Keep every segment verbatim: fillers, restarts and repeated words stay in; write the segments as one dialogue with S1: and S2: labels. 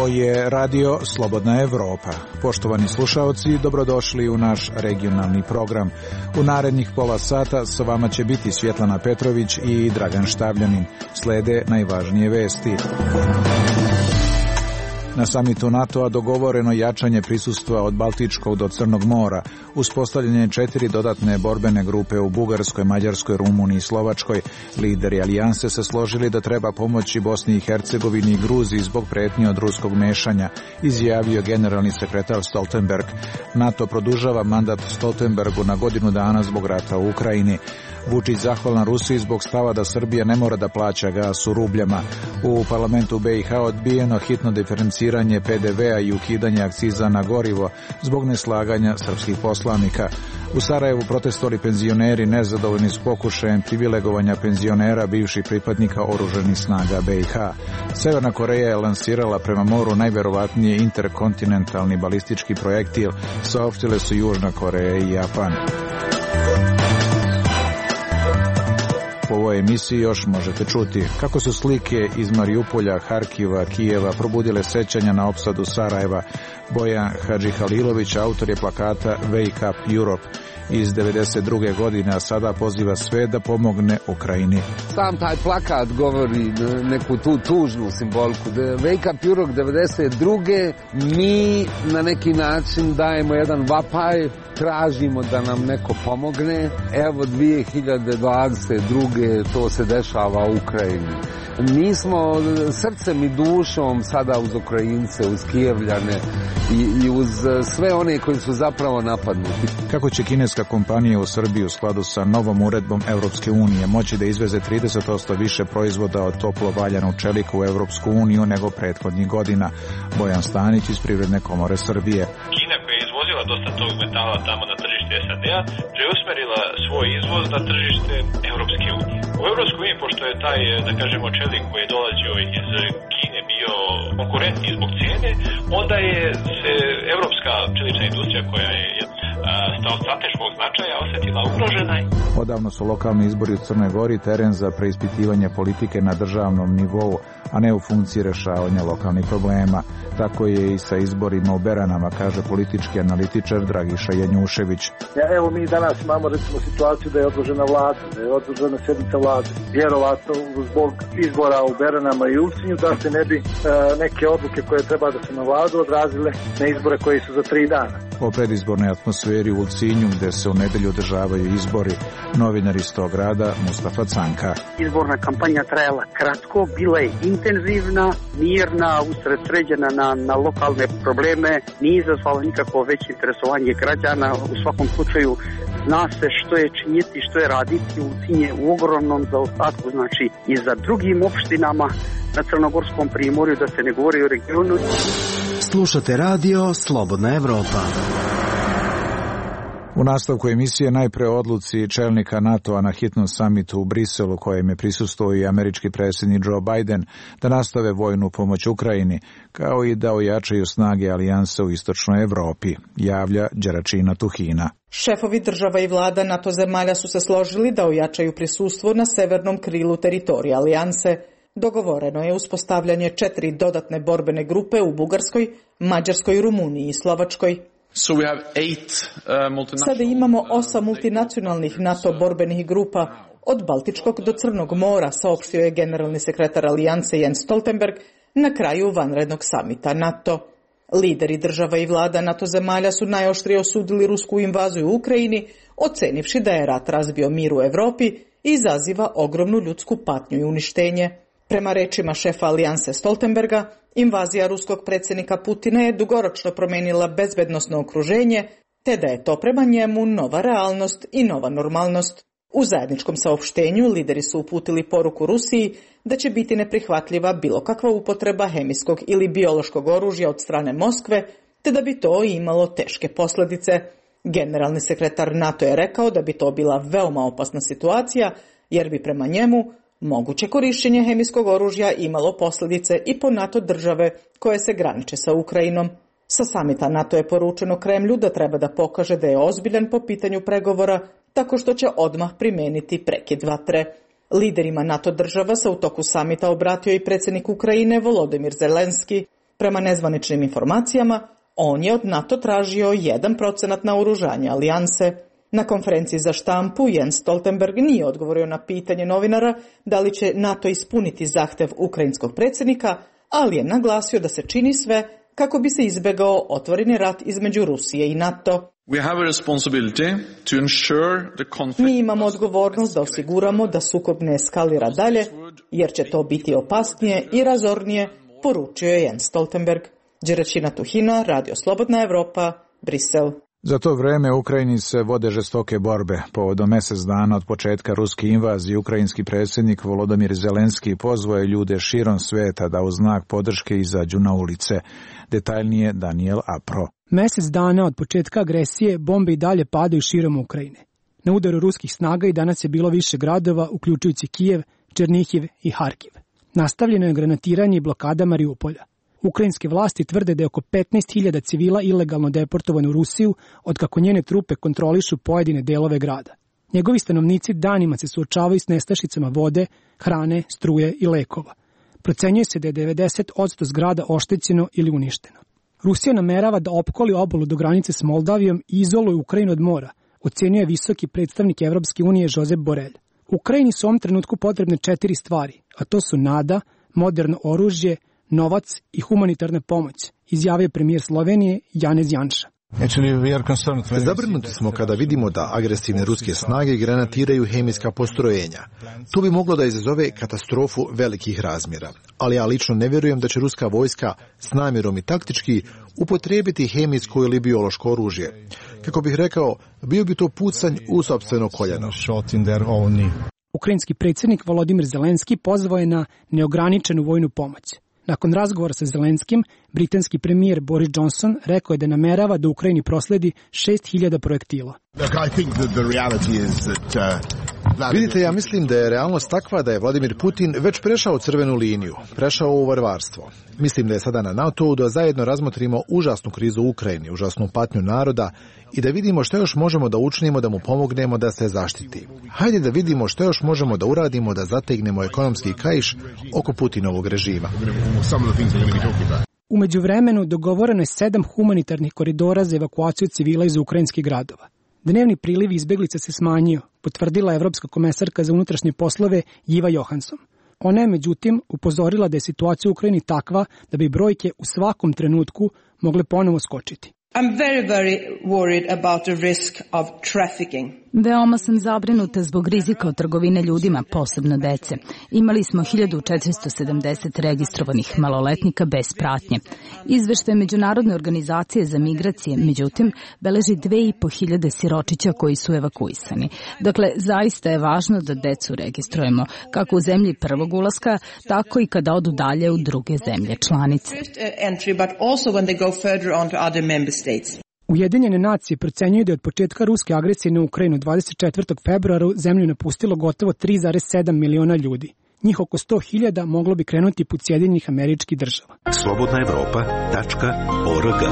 S1: je Radio Slobodna Evropa. Poštovani slušaoci, dobrodošli u naš regionalni program. U narednih pola sata sa vama će biti Svjetlana Petrović i Dragan Štavljanin. Slede najvažnije vesti. Na samitu NATO-a dogovoreno jačanje prisustva od Baltičkog do Crnog mora, uspostavljanje četiri dodatne borbene grupe u Bugarskoj, Mađarskoj, Rumuniji i Slovačkoj. Lideri alijanse se složili da treba pomoći Bosni i Hercegovini i Gruziji zbog pretnje od ruskog mešanja, izjavio generalni sekretar Stoltenberg. NATO produžava mandat Stoltenbergu na godinu dana zbog rata u Ukrajini. Vučić zahvalan Rusiji zbog stava da Srbija ne mora da plaća gas u rubljama. U parlamentu B i H odbijeno hitno diferenciranje P D V-a i ukidanje akciza na gorivo zbog neslaganja srpskih poslanika. U Sarajevu protestovali penzioneri nezadovoljni s pokušajem privilegovanja penzionera bivših pripadnika oružanih snaga B i H. Severna Koreja je lansirala prema moru najverovatnije interkontinentalni balistički projektil, saopštile su Južna Koreja i Japan. U ovoj emisiji još možete čuti kako su slike iz Marijupolja, Harkiva, Kijeva probudile sećanja na opsadu Sarajeva. Bojan Hadžihalilović, autor je plakata Wake Up Europe iz devedeset druge godine, a sada poziva sve da pomogne Ukrajini.
S2: Sam taj plakat govori neku tu tužnu simboliku. Wake Up Europe devedeset druge mi na neki način dajemo jedan vapaj, tražimo da nam neko pomogne. Evo dvije hiljade dvadeset druge to se dešava u Ukrajini. Mi smo srcem i dušom sada uz Ukrajince, uz Kijevljane i, i uz sve one koji su zapravo napadnuti.
S1: Kako će kineska kompanija u Srbiji u skladu sa novom uredbom Evropske unije moći da izveze trideset posto više proizvoda od toplo valjanog čelika u Evropsku uniju nego prethodnih godina? Bojan Stanić iz Privredne komore Srbije.
S3: Kina koja je izvozila dosta tog metala tamo na tržište S A D-a, preusmerila svoj izvoz na tržište Evropske unije. U Evropskoj uniji, pošto je taj, da kažemo, čelik koji je dolazio iz Kine bio konkurentniji zbog cijene, onda je se evropska čelična industrija koja je od strateškog značaja osjetila ugrožena.
S1: Odavno su lokalni izbori u Crnoj Gori teren za preispitivanje politike na državnom nivou, a ne u funkciji rešavanja lokalnih problema. Tako je i sa izborima u Beranama, kaže politički analitičar Dragiša Janjušević.
S4: Ja, evo mi danas imamo recimo situaciju da je odložena vlada, da je odložena sjednica vlade. Vjerovatno zbog izbora u Beranama i Ulcinju da se ne bi e, neke odluke koje treba da se na vladu odrazile na izbore koji su za tri dana.
S1: O predizbornoj atmosferi u Ulcinju, gde se u nedelju održavaju izbori, novinar iz tog grada Mustafa Canka.
S5: Izborna kampanja trajala kratko, bila je intenzivna, mirna, usredsređena na, na lokalne probleme, nije izazvala nikakvo veće interesovanje građana. U svakom slučaju zna se što je činjeti, što je raditi. Ulcinj je u ogromnom zaostatku, znači i za drugim opštinama na Crnogorskom primorju, da se ne govori o regionu.
S6: Slušate radio Slobodna Evropa.
S1: U nastavku emisije najpre odluci čelnika NATO-a na hitnom samitu u Briselu, kojem je prisustvovao i američki predsjednik Joe Biden, da nastave vojnu pomoć Ukrajini, kao i da ojačaju snage alijanse u istočnoj Evropi, javlja Đeračina Tuhina.
S7: Šefovi država i vlada NATO zemalja su se složili da ojačaju prisustvo na severnom krilu teritorija alijanse. Dogovoreno je uspostavljanje četiri dodatne borbene grupe u Bugarskoj, Mađarskoj, Rumuniji i Slovačkoj.
S8: So we have eight, uh, multinational...
S7: Sada imamo osam multinacionalnih NATO borbenih grupa od Baltičkog do Crnog mora, saopštio je generalni sekretar alijanse Jens Stoltenberg na kraju vanrednog samita NATO. Lideri država i vlada NATO zemalja su najoštrije osudili rusku invaziju u Ukrajini, ocenivši da je rat razbio mir u Evropi i izaziva ogromnu ljudsku patnju i uništenje. Prema rečima šefa alijanse Stoltenberga, invazija ruskog predsjednika Putina je dugoročno promijenila bezbednosno okruženje, te da je to prema njemu nova realnost i nova normalnost. U zajedničkom saopštenju lideri su uputili poruku Rusiji da će biti neprihvatljiva bilo kakva upotreba hemijskog ili biološkog oružja od strane Moskve, te da bi to imalo teške posljedice. Generalni sekretar NATO je rekao da bi to bila veoma opasna situacija, jer bi prema njemu moguće korištenje hemijskog oružja imalo posljedice i po NATO države koje se graniče sa Ukrajinom. Sa samita NATO je poručeno Kremlju da treba da pokaže da je ozbiljan po pitanju pregovora, tako što će odmah primijeniti prekid vatre. Liderima NATO država se u toku samita obratio i predsjednik Ukrajine Volodymyr Zelenski. Prema nezvaničnim informacijama, on je od NATO tražio jedan procenat naoružanja alijanse. Na konferenciji za štampu Jens Stoltenberg nije odgovorio na pitanje novinara da li će NATO ispuniti zahtev ukrajinskog predsjednika, ali je naglasio da se čini sve kako bi se izbegao otvoreni rat između Rusije i NATO. Mi imamo odgovornost da osiguramo da sukob ne eskalira dalje, jer će to biti opasnije i razornije, poručio je Jens Stoltenberg. Đeračina Tuhina, Radio Slobodna Evropa, Brisel.
S1: Za to vreme u Ukrajini se vode žestoke borbe. Povodom mjesec dana od početka ruske invazije, ukrajinski predsjednik Volodymyr Zelenski pozvao je ljude širom sveta da u znak podrške izađu na ulice. Detaljnije Daniel Apro.
S9: Mjesec dana od početka agresije bombe i dalje padaju širom Ukrajine. Na udaru ruskih snaga i danas je bilo više gradova, uključujući Kijev, Černihiv i Harkiv. Nastavljeno je granatiranje i blokada Mariupolja. Ukrajinske vlasti tvrde da je oko petnaest hiljada civila ilegalno deportovano u Rusiju, otkako njene trupe kontrolišu pojedine delove grada. Njegovi stanovnici danima se suočavaju s nestašicama vode, hrane, struje i lekova. Procenjuje se da je devedeset posto zgrada oštećeno ili uništeno. Rusija namerava da opkoli obalu do granice s Moldavijom i izoluje Ukrajinu od mora, ocenio je visoki predstavnik Evropske unije Josep Borrell. Ukrajini su u ovom trenutku potrebne četiri stvari, a to su nada, moderno oružje, novac i humanitarna pomoć, izjavio premijer Slovenije Janez Janša.
S10: Zabrinuti smo kada vidimo da agresivne ruske snage granatiraju hemijska postrojenja. To bi moglo da izazove katastrofu velikih razmjera, ali ja lično ne vjerujem da će ruska vojska s namjerom i taktički upotrijebiti hemijsko ili biološko oružje. Kako bih rekao, bio bi to pucanj u sopstveno koljeno.
S9: Ukrajinski predsjednik Volodymyr Zelenski pozvao je na neograničenu vojnu pomoć. Nakon razgovora sa Zelenskim, britanski premijer Boris Johnson rekao je da namerava da Ukrajini prosledi šest hiljada projektila.
S10: Vidite, ja mislim da je realnost takva da je Vladimir Putin već prešao crvenu liniju, prešao u varvarstvo. Mislim da je sada na NATO-u da zajedno razmotrimo užasnu krizu u Ukrajini, užasnu patnju naroda i da vidimo što još možemo da učinimo da mu pomognemo da se zaštiti. Hajde da vidimo što još možemo da uradimo da zategnemo ekonomski kaiš oko Putinovog režima.
S9: U međuvremenu dogovoreno je sedam humanitarnih koridora za evakuaciju civila iz ukrajinskih gradova. Dnevni priliv izbeglica se smanjio, potvrdila evropska komesarka za unutrašnje poslove Jiva Johansson. Ona je međutim upozorila da je situacija u Ukrajini takva da bi brojke u svakom trenutku mogle ponovo skočiti.
S11: I'm very, very worried about the risk of trafficking.
S12: Veoma sam zabrinuta zbog rizika od trgovine ljudima, posebno dece. Imali smo hiljadu četiristo sedamdeset registrovanih maloletnika bez pratnje. Izveštaj Međunarodne organizacije za migracije, međutim, beleži dve i po hiljade siročića koji su evakuisani. Dakle, zaista je važno da decu registrujemo, kako u zemlji prvog ulaska, tako i kada odu dalje u druge zemlje članice.
S9: Ujedinjene nacije procenjuju da je od početka ruske agresije na Ukrajinu dvadeset četvrtog februara zemlju napustilo gotovo tri zarez sedam miliona ljudi. Njih oko sto hiljada moglo bi krenuti put Sjedinjenih Američkih Država.
S13: slobodna evropa tačka org.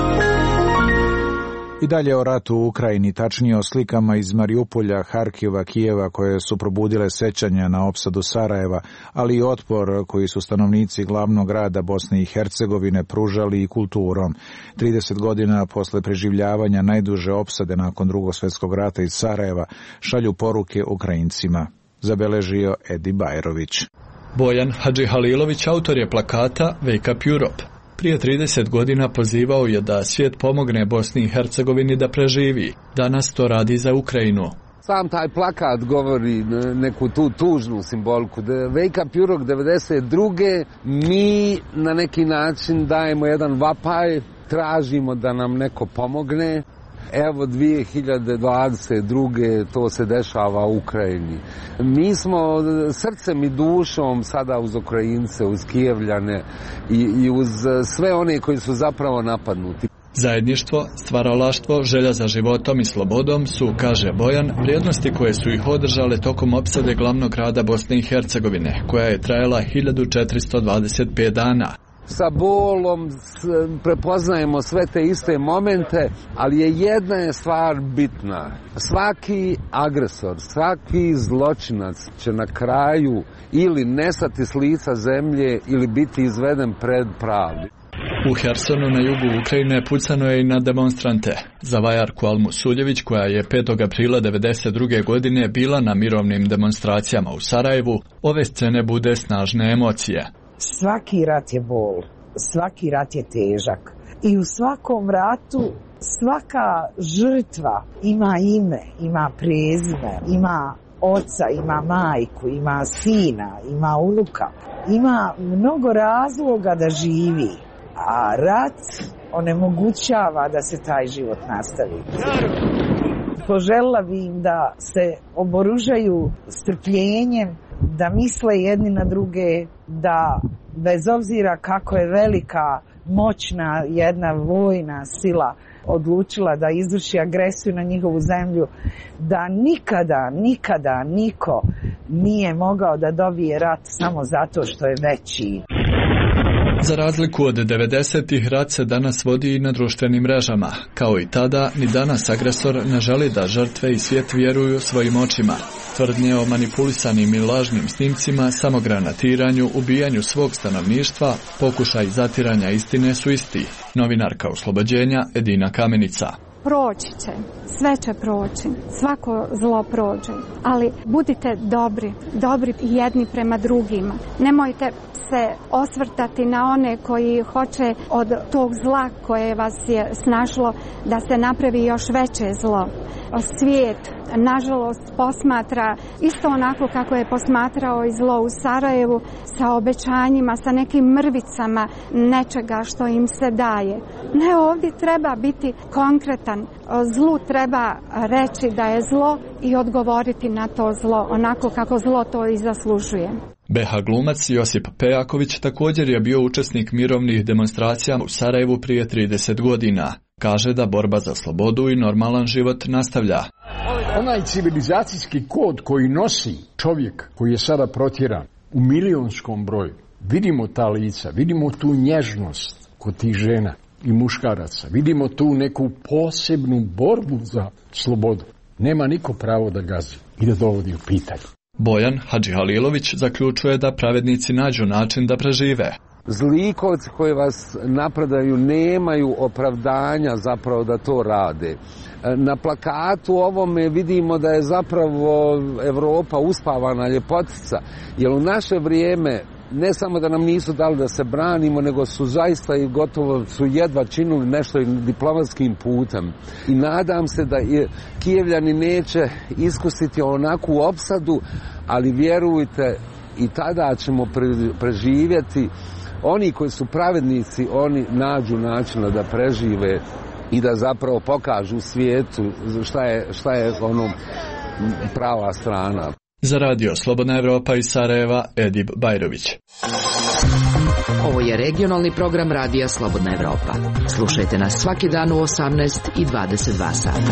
S1: I dalje o ratu u Ukrajini, tačnije o slikama iz Mariupolja, Harkiva, Kijeva koje su probudile sećanja na opsadu Sarajeva, ali i otpor koji su stanovnici glavnog grada Bosne i Hercegovine pružali i kulturom. trideset godina posle preživljavanja najduže opsade nakon Drugog svjetskog rata iz Sarajeva šalju poruke Ukrajincima. Zabeležio Edi Bajrović.
S14: Bojan Hadžihalilović autor je plakata Wake Up Europe. Prije trideset godina pozivao je da svijet pomogne Bosni i Hercegovini da preživi. Danas to radi za Ukrajinu.
S2: Sam taj plakat govori neku tu tužnu simboliku. Wake Up Europe devedeset druge mi na neki način dajemo jedan vapaj, tražimo da nam neko pomogne. Evo dvije hiljade dvadeset druge to se dešava u Ukrajini. Mi smo srcem i dušom sada uz Ukrajince, uz Kijevljane i, i uz sve one koji su zapravo napadnuti.
S14: Zajedništvo, stvaralaštvo, želja za životom i slobodom su, kaže Bojan, vrijednosti koje su ih održale tokom opsade glavnog grada Bosne i Hercegovine, koja je trajala hiljadu četiristo dvadeset pet dana.
S2: Sa bolom prepoznajemo sve te iste momente, ali je jedna je stvar bitna. Svaki agresor, svaki zločinac će na kraju ili nestati s lica zemlje ili biti izveden pred pravdu.
S14: U Hersonu na jugu Ukrajine pucano je i na demonstrante. Za Vajarku Almusuljević, koja je petog aprila devedeset druge godine bila na mirovnim demonstracijama u Sarajevu, ove scene bude snažne emocije.
S15: Svaki rat je bol, svaki rat je težak i u svakom ratu svaka žrtva ima ime, ima prezime, ima oca, ima majku, ima sina, ima unuka, ima mnogo razloga da živi, a rat onemogućava da se taj život nastavi. Poželjela bi im da se oboružaju strpljenjem, da misle jedni na druge, da bez obzira kako je velika, moćna jedna vojna sila odlučila da izvrši agresiju na njihovu zemlju, da nikada, nikada niko nije mogao da dobije rat samo zato što je veći.
S14: Za razliku od devedesetih, rat se danas vodi i na društvenim mrežama. Kao i tada, ni danas agresor ne želi da žrtve i svijet vjeruju svojim očima. Tvrdnje o manipulisanim i lažnim snimcima, samogranatiranju, ubijanju svog stanovništva, pokušaj zatiranja istine su isti. Novinarka Oslobođenja Edina Kamenica.
S16: Proći će, sve će proći, svako zlo prođe, ali budite dobri, dobri jedni prema drugima. Nemojte se osvrtati na one koji hoće od tog zla koje vas je snašlo da se napravi još veće zlo. Svijet, nažalost, posmatra isto onako kako je posmatrao i zlo u Sarajevu, sa obećanjima, sa nekim mrvicama nečega što im se daje. Ne, ovdje treba biti konkretan. Zlu treba reći da je zlo i odgovoriti na to zlo onako kako zlo to i zaslužuje.
S14: B H glumac Josip Pejaković također je bio učesnik mirovnih demonstracija u Sarajevu prije trideset godina. Kaže da borba za slobodu i normalan život nastavlja.
S17: Onaj civilizacijski kod koji nosi čovjek koji je sada protjeran u milionskom broju, vidimo ta lica, vidimo tu nježnost kod tih žena i muškaraca, vidimo tu neku posebnu borbu za slobodu. Nema niko pravo da gazi i da dovodi u pitanje.
S14: Bojan Hadžihalilović zaključuje da pravednici nađu način da prežive.
S2: Zlikovci koji vas napredaju nemaju opravdanja zapravo da to rade. Na plakatu ovome vidimo da je zapravo Evropa uspavana ljepotica, jer u naše vrijeme ne samo da nam nisu dali da se branimo, nego su zaista i gotovo su jedva činili nešto i diplomatskim putem. I nadam se da Kijevljani neće iskusiti onakvu opsadu, ali vjerujte, i tada ćemo preživjeti. Oni koji su pravednici, oni nađu načina da prežive i da zapravo pokažu svijetu šta je, šta je ono prava strana.
S14: Za radio Slobodna Evropa iz Sarajeva, Edip Bajrović.
S18: Ovo je regionalni program radija Slobodna Evropa. Slušajte nas svaki dan u osamnaest i dvadeset dva sata.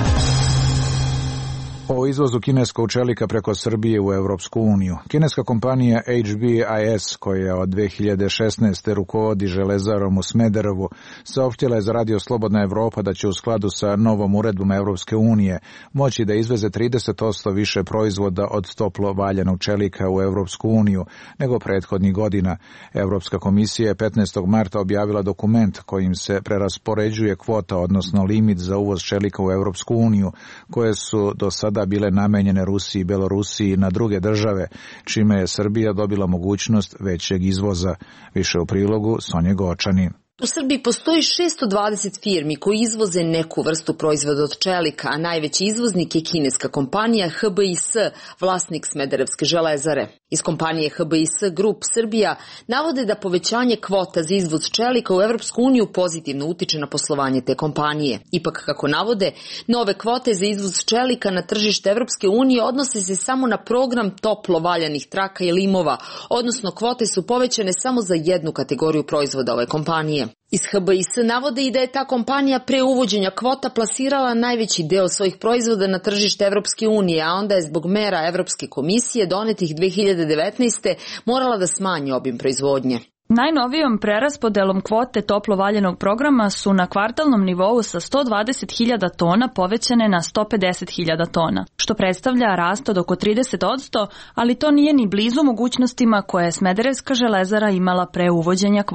S1: O izvozu kineskog čelika preko Srbije u Evropsku uniju. Kineska kompanija H B I S, koja od dve hiljade šesnaeste. rukovodi železarom u Smederevu, saopštila je za radio Slobodna Evropa da će u skladu sa novom uredbom Evropske unije moći da izveze trideset posto više proizvoda od toplo valjanog čelika u Evropsku uniju nego prethodnih godina. Evropska komisija je petnaestog marta objavila dokument kojim se preraspoređuje kvota, odnosno limit za uvoz čelika u Evropsku uniju, koje su do sada da bile namenjene Rusiji i Belorusiji i na druge države, čime je Srbija dobila mogućnost većeg izvoza. Više u prilogu Sonje Gočani.
S19: U Srbiji postoji šesto dvadeset firmi koji izvoze neku vrstu proizvoda od čelika, a najveći izvoznik je kineska kompanija H B I S, vlasnik Smederevske železare. Iz kompanije H B I S Group Srbija navode da povećanje kvota za izvoz čelika u Evropsku uniju pozitivno utiče na poslovanje te kompanije. Ipak, kako navode, nove kvote za izvoz čelika na tržište Evropske unije odnose se samo na program toplo valjanih traka i limova, odnosno kvote su povećane samo za jednu kategoriju proizvoda ove kompanije. Iz H B I S navode i da je ta kompanija pre uvođenja kvota plasirala najveći deo svojih proizvoda na tržište Evropske unije, a onda je zbog mera Evropske komisije donetih dve hiljade devetnaeste. morala da smanji obim proizvodnje.
S20: Najnovijom preraspodelom kvote toplo valjenog programa su na kvartalnom nivou sa sto dvadeset hiljada tona povećane na sto pedeset hiljada tona, što predstavlja rast od oko trideset posto, ali to nije ni blizu mogućnostima koje je Smederevska železara imala pre uvođenja kvota.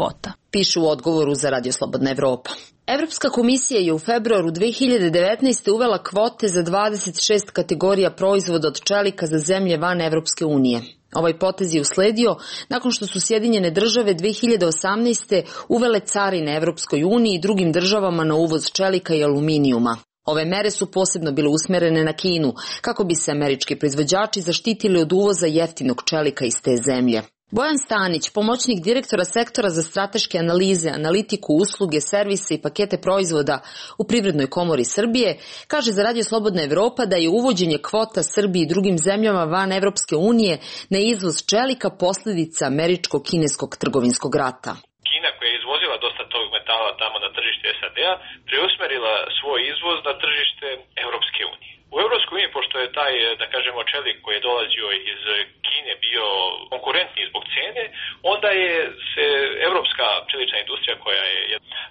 S19: pišu u odgovoru za Radio Slobodna Evropa. Evropska komisija je u februaru dve hiljade devetnaeste. uvela kvote za dvadeset šest kategorija proizvoda od čelika za zemlje van Evropske unije. Ovaj potez je usledio nakon što su Sjedinjene države dve hiljade osamnaeste. uvele carine Evropskoj uniji i drugim državama na uvoz čelika i aluminijuma. Ove mere su posebno bile usmerene na Kinu, kako bi se američki proizvođači zaštitili od uvoza jeftinog čelika iz te zemlje. Bojan Stanić, pomoćnik direktora sektora za strateške analize, analitiku, usluge, servise i pakete proizvoda u Privrednoj komori Srbije, kaže za Radio Slobodna Evropa da je uvođenje kvota Srbiji i drugim zemljama van Evropske unije na izvoz čelika posljedica američko-kineskog trgovinskog rata.
S3: Kina, koja je izvozila dosta tog metala tamo na tržište S A D-a, preusmerila svoj izvoz na tržište Evropske unije. U Evropskoj uniji, pošto je taj, da kažemo, čelik koji je dolazio iz Kine bio konkurentniji zbog cene, onda je se evropska čelična industrija, koja je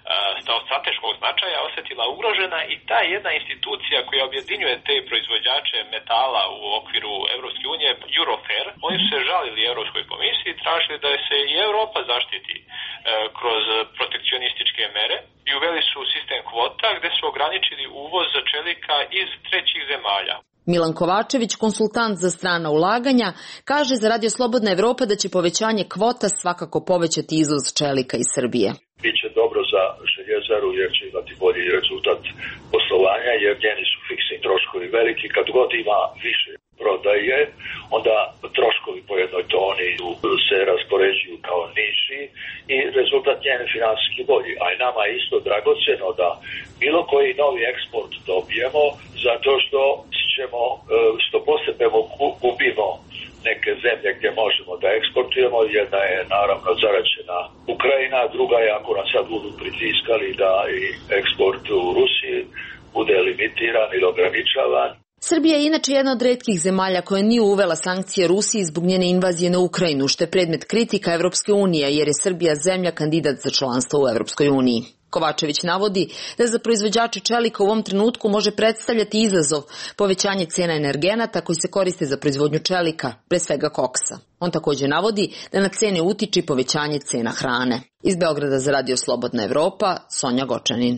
S3: od strateškog značaja, osjetila ugrožena, i ta jedna institucija koja objedinjuje te proizvođače metala u okviru Evropske unije, Eurofer, oni su se žalili Evropskoj komisiji, tražili da se i Evropa zaštiti kroz protekcionističke mere i uveli su sistem kvota gde su ograničili uvoz čelika iz trećih zemalja.
S19: Milan Kovačević, konsultant za strana ulaganja, kaže za Radio Slobodna Evropa da će povećanje kvota svakako povećati izvoz čelika iz Srbije.
S21: Biće dobro za željezaru jer će imati bolji rezultat poslovanja, jer njeni su fiksni troškovi veliki. Kad god ima više prodaje, onda troškovi po jednoj toni se raspoređuju kao niži i rezultat njen finansijski bolji. A i nama je isto dragoceno da bilo koji novi eksport dobijemo, zato što ćemo, što postepeno gubimo neke zemlje gdje možemo da eksportujemo. Jedna je naravno zaraćena Ukrajina, druga je ako nas sad budu pritiskali da i eksport u Rusiji bude limitiran ili ograničavan.
S19: Srbija je inače jedna od retkih zemalja koja nije uvela sankcije Rusiji zbog njene invazije na Ukrajinu, što je predmet kritika Evropske unije, jer je Srbija zemlja kandidat za članstvo u Evropskoj uniji. Kovačević navodi da za proizvođače čelika u ovom trenutku može predstavljati izazov povećanje cena energenata koji se koriste za proizvodnju čelika, pre svega koksa. On također navodi da na cene utiče povećanje cena hrane. Iz Beograda za Radio Slobodna Evropa, Sonja Gočanin.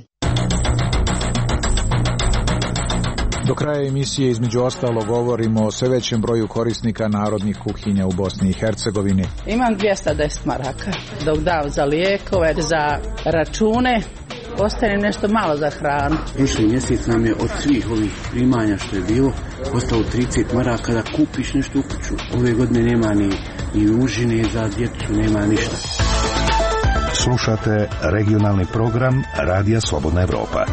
S1: Do kraja emisije između ostalo govorimo o sve većem broju korisnika narodnih kuhinja u Bosni i Hercegovini.
S22: Imam dvjesto deset maraka, dok dam za lijekove, za račune, ostane nešto malo za hranu.
S23: Prošli mjesec nam je od svih ovih primanja što je bilo ostalo trideset maraka da kupiš nešto u kuću. Ove godine nema ni, ni užine za djecu, nema ništa.
S13: Slušate regionalni program Radija Slobodna Evropa.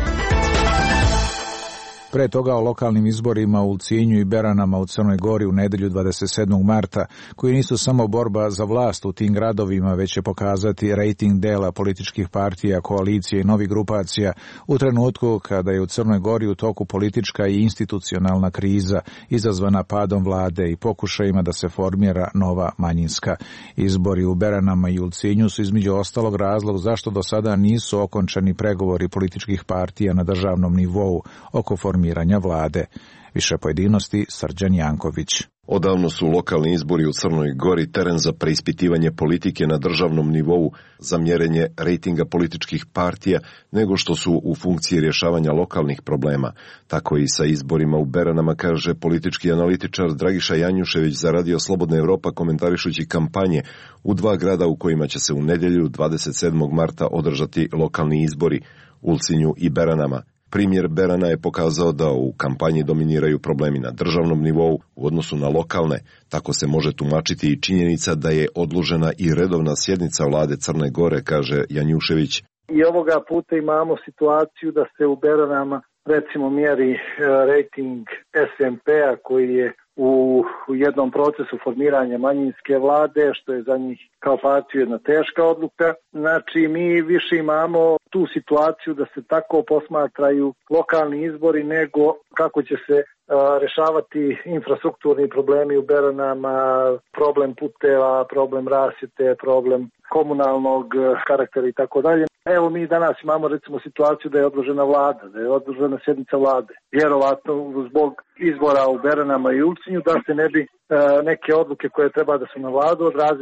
S1: Pre toga o lokalnim izborima u Ulcinju i Beranama u Crnoj Gori u nedelju dvadeset sedmog marta, koji nisu samo borba za vlast u tim gradovima, već će pokazati rejting dela političkih partija, koalicije i novih grupacija u trenutku kada je u Crnoj Gori u toku politička i institucionalna kriza izazvana padom vlade i pokušajima da se formira nova manjinska. Izbori u Beranama i Ulcinju su između ostalog razlog zašto do sada nisu okončani pregovori političkih partija na državnom nivou oko formiranja miranja vlade. Više pojedinosti Srđan Janković.
S24: Odavno su lokalni izbori u Crnoj Gori teren za preispitivanje politike na državnom nivou, za mjerenje rejtinga političkih partija, nego što su u funkciji rješavanja lokalnih problema. Tako i sa izborima u Beranama, kaže politički analitičar Dragiša Janjušević za Radio Slobodna Evropa, komentarišući kampanje u dva grada u kojima će se u nedjelju dvadeset sedmog marta održati lokalni izbori, Ulcinju i Beranama. Primjer Berana je pokazao da u kampanji dominiraju problemi na državnom nivou u odnosu na lokalne. Tako se može tumačiti i činjenica da je odložena i redovna sjednica vlade Crne Gore, kaže Janjušević.
S4: I ovoga puta imamo situaciju da se u Beranama recimo mjeri rating S M P-a koji je u jednom procesu formiranja manjinske vlade, što je za njih kao partiju jedna teška odluka. Znači, mi više imamo tu situaciju da se tako posmatraju lokalni izbori nego kako će se uh, rešavati infrastrukturni problemi u Beranama, problem puteva, problem rasvjete, problem komunalnog karaktera i tako dalje. Evo mi danas imamo recimo situaciju da je odložena vlada, da je odložena sjednica vlade. Vjerovatno zbog izbora u Beranama i Ulcinju da se ne bi uh, neke odluke koje treba da su na vladu odrazile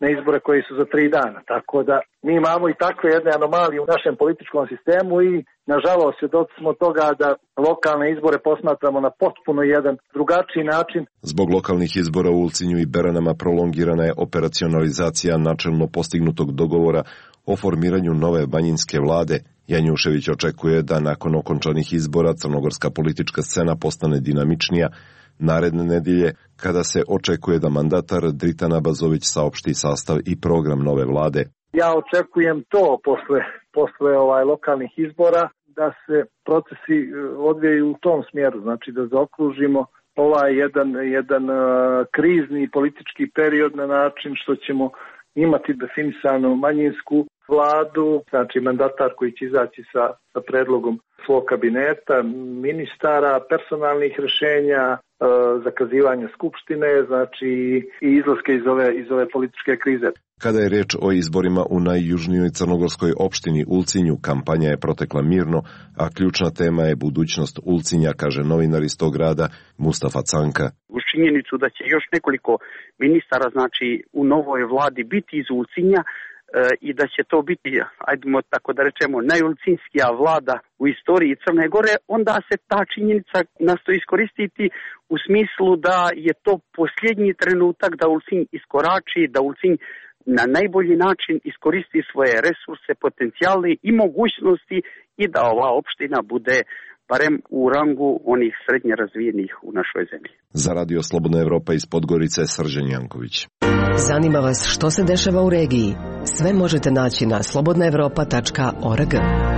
S4: na izbore koji su za tri dana. Tako da mi imamo i takve jedne anomalije u našem političkom sistemu i nažalost svjedoci smo toga da lokalne izbore posmatramo na potpuno jedan drugačiji način.
S24: Zbog lokalnih izbora u Ulcinju i Beranama prolongirana je operacionalizacija načelno postignutog dogovora o formiranju nove manjinske vlade. Janjušević očekuje da nakon okončanih izbora crnogorska politička scena postane dinamičnija naredne nedelje, kada se očekuje da mandatar Dritan Abazović saopšti sastav i program nove vlade.
S4: Ja očekujem to posle, posle ovaj lokalnih izbora, da se procesi odvijaju u tom smjeru, znači da zaokružimo ovaj jedan, jedan uh, krizni politički period na način što ćemo imati definisanu manjinsku vladu, znači mandatar koji će izaći sa, sa predlogom svog kabineta, ministara, personalnih rješenja, e, zakazivanja skupštine, znači i izlaske iz ove, iz ove političke krize.
S24: Kada je riječ o izborima u najjužnijoj crnogorskoj opštini Ulcinju, kampanja je protekla mirno, a ključna tema je budućnost Ulcinja, kaže novinar iz tog grada Mustafa Canka.
S5: Uz činjenicu da će još nekoliko ministara, znači u novoj vladi biti iz Ulcinja, i da će to biti, ajdemo tako da rečemo, najulcinskija vlada u istoriji Crne Gore, onda se ta činjenica nastoji iskoristiti u smislu da je to posljednji trenutak da Ulcinj iskorači, da Ulcinj na najbolji način iskoristi svoje resurse, potencijale i mogućnosti i da ova opština bude barem u rangu onih srednje razvijenih u našoj zemlji.
S24: Za Radio Slobodna Evropa iz Podgorice, Srđan Janković.
S6: Zanima vas što se dešava u regiji? Sve možete naći na slobodna evropa tačka org.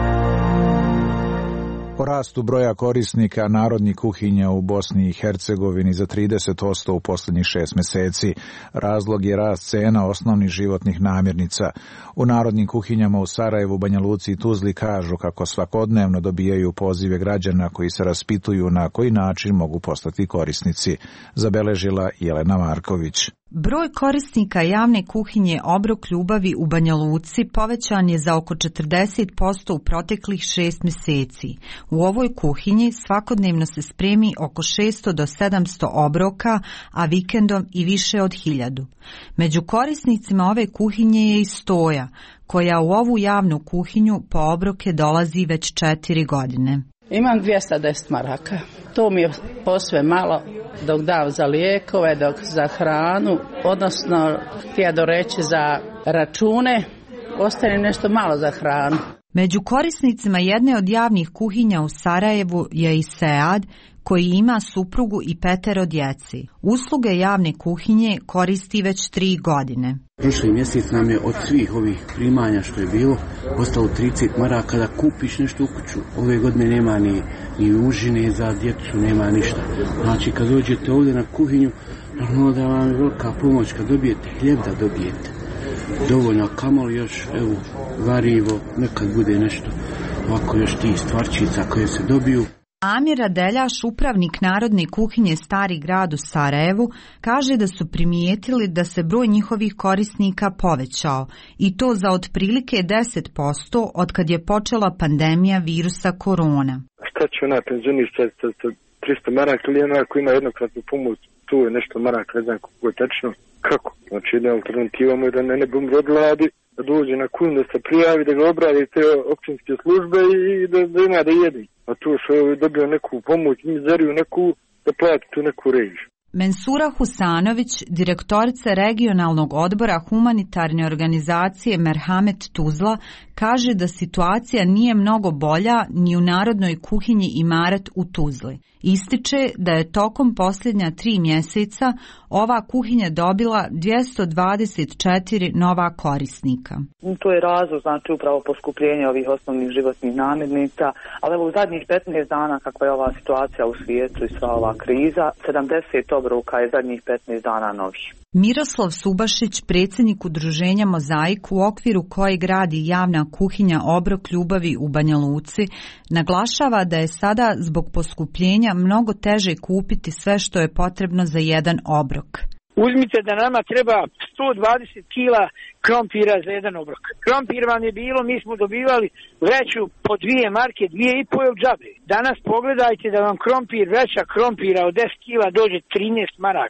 S1: O rastu broja korisnika narodnih kuhinja u Bosni i Hercegovini za trideset posto u posljednjih šest mjeseci. Razlog je rast cena osnovnih životnih namirnica. U narodnim kuhinjama u Sarajevu, Banja Luci i Tuzli kažu kako svakodnevno dobijaju pozive građana koji se raspituju na koji način mogu postati korisnici. Zabeležila Jelena Marković.
S7: Broj korisnika javne kuhinje Obrok ljubavi u Banja Luci povećan je za oko četrdeset posto u proteklih šest mjeseci. U ovoj kuhinji svakodnevno se spremi oko šesto do sedamsto obroka, a vikendom i više od hiljadu. Među korisnicima ove kuhinje je i Stoja, koja u ovu javnu kuhinju po obroke dolazi već četiri godine.
S22: Imam dvjesto deset maraka. To mi je posve malo dok dav za lijekove, dok za hranu, odnosno htio doreći za račune, ostane nešto malo za hranu.
S7: Među korisnicima jedne od javnih kuhinja u Sarajevu je i Sead, koji ima suprugu i petero djeci. Usluge javne kuhinje koristi već tri godine.
S23: Prošli mjesec nam je od svih ovih primanja što je bilo ostalo trideset maraka da kupiš nešto u kuću. Ove godine nema ni, ni užine za djecu, nema ništa. Znači kad dođete ovdje na kuhinju, normalno da vam je velika pomoć kad dobijete hljeb, da dobijete dovoljno, kamoli još, evo, varivo, nekad bude nešto ovako još tih stvarčica koje se dobiju.
S7: Amir Adeljaš, upravnik Narodne kuhinje Stari grad u Sarajevu, kaže da su primijetili da se broj njihovih korisnika povećao i to za otprilike deset posto od kad je počela pandemija virusa korona.
S8: Šta će ona penzioner sa tristo maraka ili ona ako ima jednokratnu pomoć, tu je nešto maraka, ne znam kako je tačno. Kako? Znači jedna alternativa mu je da ne, ne bom rodladi, da dođe na kun, da se prijavi, da ga obrade te općinske službe i da, da ima da jedi. A tu što je dobio neku pomoć, mizeriju neku, da plati tu neku režiju.
S7: Mensura Husanović, direktorica regionalnog odbora humanitarne organizacije Merhamet Tuzla, kaže da situacija nije mnogo bolja ni u narodnoj kuhinji Imaret u Tuzli. Ističe da je tokom posljednja tri mjeseca ova kuhinja dobila dvjesto dvadeset četiri nova korisnika.
S25: To je razlog, znači upravo poskupljenje ovih osnovnih životnih namirnica, ali evo u zadnjih petnaest dana kakva je ova situacija u svijetu i sva ova kriza, sedamdeset obroka je zadnjih petnaest dana novih.
S7: Miroslav Subašić, predsjednik udruženja Mozaik u okviru koje gradi javna kuhinja Obrok ljubavi u Banja Luci, naglašava da je sada zbog poskupljenja mnogo teže kupiti sve što je potrebno za jedan obrok.
S26: Uzmite da nama treba sto dvadeset kila krompira za jedan obrok. Krompir vam je bilo, mi smo dobivali vreću po dvije marke, dvije i po u džabe. Danas pogledajte da vam krompir, vreća krompira od deset kila dođe trinaest maraka.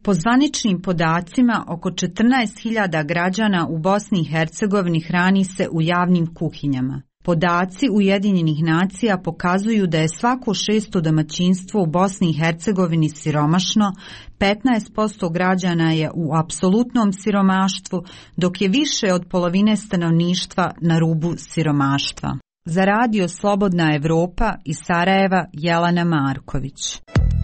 S7: Po zvaničnim podacima, oko četrnaest hiljada građana u Bosni i Hercegovini hrani se u javnim kuhinjama. Podaci Ujedinjenih nacija pokazuju da je svako šesto domaćinstvo u Bosni i Hercegovini siromašno, petnaest posto građana je u apsolutnom siromaštvu, dok je više od polovine stanovništva na rubu siromaštva. Za radio Slobodna Evropa iz Sarajeva, Jelena Marković.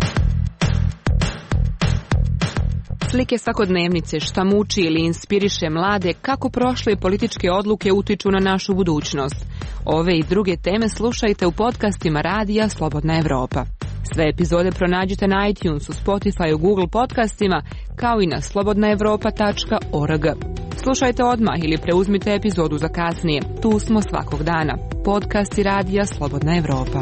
S9: Slike svakodnevnice, šta muči ili inspiriše mlade, kako prošle političke odluke utiču na našu budućnost. Ove i druge teme slušajte u podcastima Radija Slobodna Evropa. Sve epizode pronađite na iTunesu, Spotify, Google podcastima, kao i na slobodna evropa tačka org. Slušajte odmah ili preuzmite epizodu za kasnije. Tu smo svakog dana. Podcasti Radija Slobodna Evropa.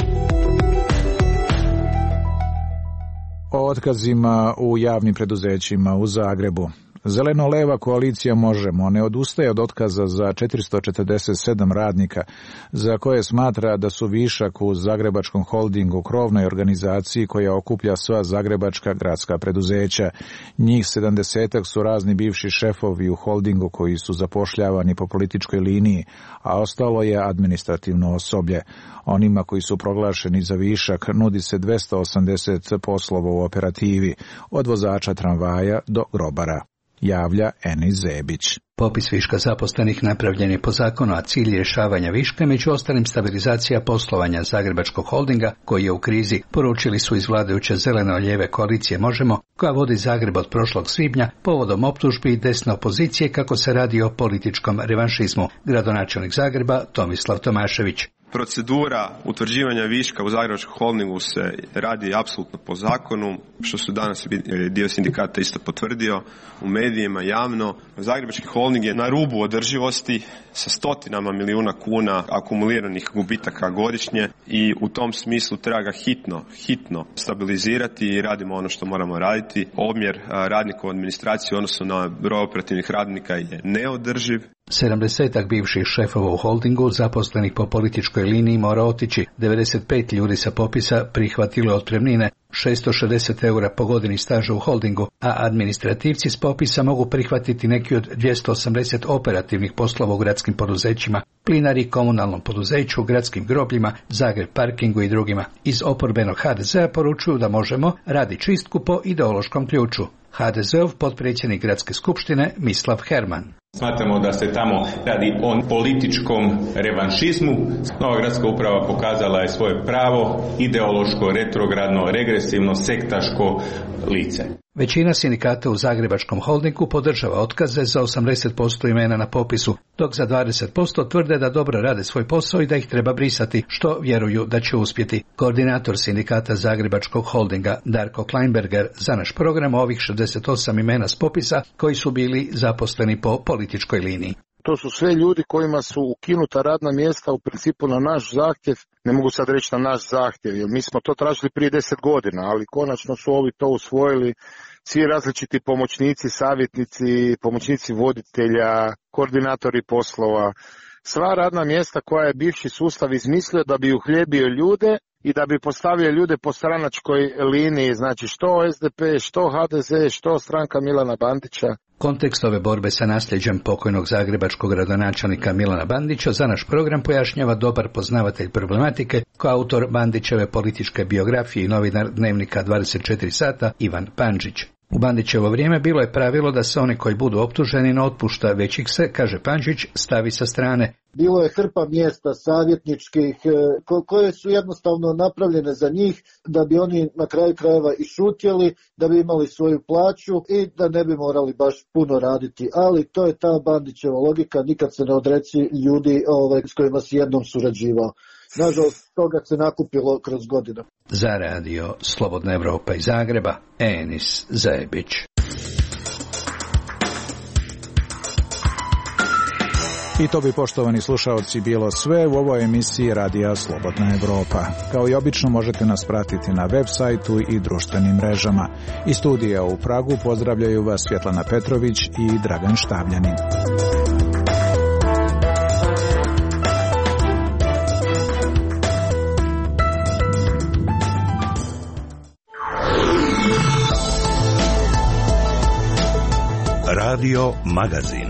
S1: O otkazima u javnim preduzećima u Zagrebu. Zeleno-leva koalicija Možemo ne odustaje od otkaza za četiristo četrdeset sedam radnika za koje smatra da su višak u Zagrebačkom holdingu, krovnoj organizaciji koja okuplja sva zagrebačka gradska preduzeća. Njih sedamdesetak su razni bivši šefovi u holdingu koji su zapošljavani po političkoj liniji, a ostalo je administrativno osoblje. Onima koji su proglašeni za višak nudi se dvesta osamdeset poslova u operativi, od vozača tramvaja do grobara. Javlja Enis Zebić.
S10: Popis viška zaposlenih napravljen je po zakonu, a cilj rješavanja viška među ostalim stabilizacija poslovanja Zagrebačkog holdinga koji je u krizi, poručili su iz vladajuće zeleno-lijeve koalicije Možemo, koja vodi Zagreb od prošlog svibnja povodom optužbi i desne opozicije kako se radi o političkom revanšizmu. Gradonačelnik Zagreba Tomislav Tomašević.
S11: Procedura utvrđivanja viška u Zagrebačkom holdingu se radi apsolutno po zakonu, što su danas dio sindikata isto potvrdio u medijima javno. Zagrebački holding je na rubu održivosti sa stotinama milijuna kuna akumuliranih gubitaka godišnje i u tom smislu treba ga hitno, hitno stabilizirati i radimo ono što moramo raditi. Omjer radnika u administraciji odnosno na broj operativnih radnika je neodrživ.
S10: sedamdesetak bivših šefova u holdingu zaposlenih po političkoj liniji mora otići. devedeset pet ljudi sa popisa prihvatilo otpremnine, šesto šezdeset eura po godini staža u holdingu, a administrativci s popisa mogu prihvatiti neki od dvjesto osamdeset operativnih poslova u gradskim poduzećima, plinari, komunalnom poduzeću, gradskim grobljima, Zagreb parkingu i drugima. Iz oporbenog ha de zea poručuju da Možemo radi čistku po ideološkom ključu. ha de zeov potpredsjednik gradske skupštine Mislav Herman.
S12: Smatramo da se tamo radi o političkom revanšizmu. Nova gradska uprava pokazala je svoje pravo, ideološko, retrogradno, regresivno, sektaško lice.
S10: Većina sindikata u Zagrebačkom holdingu podržava otkaze za osamdeset posto imena na popisu, dok za dvadeset posto tvrde da dobro rade svoj posao i da ih treba brisati, što vjeruju da će uspjeti. Koordinator sindikata Zagrebačkog holdinga Darko Kleinberger za naš program ovih šezdeset osam imena s popisa koji su bili zaposleni po političkoj liniji.
S15: To su sve ljudi kojima su ukinuta radna mjesta u principu na naš zahtjev, ne mogu sad reći na naš zahtjev, jer mi smo to tražili prije deset godina, ali konačno su ovi to usvojili, svi različiti pomoćnici, savjetnici, pomoćnici voditelja, koordinatori poslova, sva radna mjesta koja je bivši sustav izmislio da bi uhljebio ljude i da bi postavio ljude po stranačkoj liniji, znači što es de pe, što ha de ze, što stranka Milana Bandića.
S10: Kontekst ove borbe sa nasljeđem pokojnog zagrebačkog gradonačelnika Milana Bandića za naš program pojašnjava dobar poznavatelj problematike, kao autor Bandićeve političke biografije i novinar Dnevnika dvadeset četiri sata Ivan Pandžić. U Bandićevo vrijeme bilo je pravilo da se oni koji budu optuženi ne otpušta, već ih se, kaže Pandžić, stavi sa strane.
S16: Bilo je hrpa mjesta savjetničkih koje su jednostavno napravljene za njih da bi oni na kraju krajeva i šutjeli, da bi imali svoju plaću i da ne bi morali baš puno raditi. Ali to je ta Bandićeva logika, nikad se ne odreci ljudi ovaj, s kojima si jednom surađivao. Nažalost, toga se nakupilo kroz godinu.
S10: Za radio Slobodna Evropa iz Zagreba, Enis Zebić.
S1: I to bi, poštovani slušaoci, bilo sve u ovoj emisiji Radija Slobodna Evropa. Kao i obično možete nas pratiti na web sajtu i društvenim mrežama. Iz studija u Pragu pozdravljaju vas Svjetlana Petrović i Dragan Štavljanin.
S13: Radio Magazin.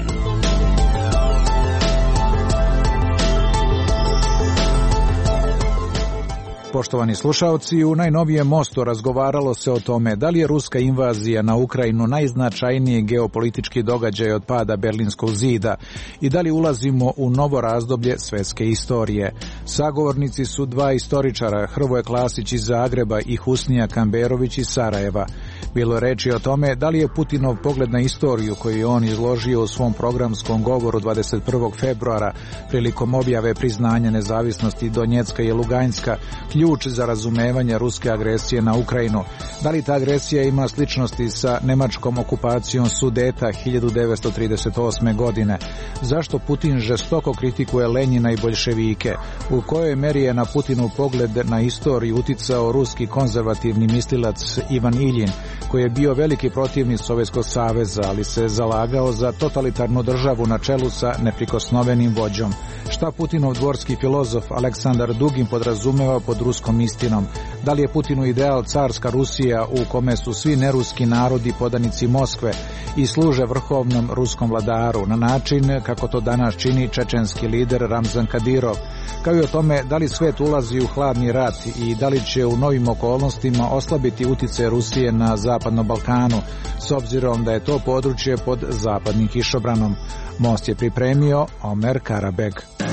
S1: Poštovani slušaoci, u najnovijem Mostu razgovaralo se o tome da li je ruska invazija na Ukrajinu najznačajniji geopolitički događaj od pada Berlinskog zida i da li ulazimo u novo razdoblje svetske istorije. Sagovornici su dva istoričara, Hrvoje Klasić iz Zagreba i Husnija Kamberović iz Sarajeva. Bilo je reči o tome da li je Putinov pogled na istoriju koju je on izložio u svom programskom govoru dvadeset prvog februara prilikom objave priznanja nezavisnosti Donjecka i Luganjska ključ za razumevanje ruske agresije na Ukrajinu. Da li ta agresija ima sličnosti sa nemačkom okupacijom Sudeta hiljadu devetsto trideset osme. godine? Zašto Putin žestoko kritikuje Lenjina i boljševike? U kojoj meri je na Putinov pogled na istoriju uticao ruski konzervativni mislilac Ivan Iljin, koji je bio veliki protivnik Sovjetskog saveza, ali se zalagao za totalitarnu državu na čelu sa neprikosnovenim vođom? Šta Putinov dvorski filozof Aleksandar Dugin podrazumeva pod ruskom istinom? Da li je Putinu ideal carska Rusija u kome su svi neruski narodi podanici Moskve i služe vrhovnom ruskom vladaru na način kako to danas čini čečenski lider Ramzan Kadirov? Kao i o tome da li svet ulazi u hladni rat i da li će u novim okolnostima oslabiti utjecaj Rusije na Zapadnom Balkanu, s obzirom da je to područje pod zapadnim kišobranom. Most je pripremio Omer Karabeg.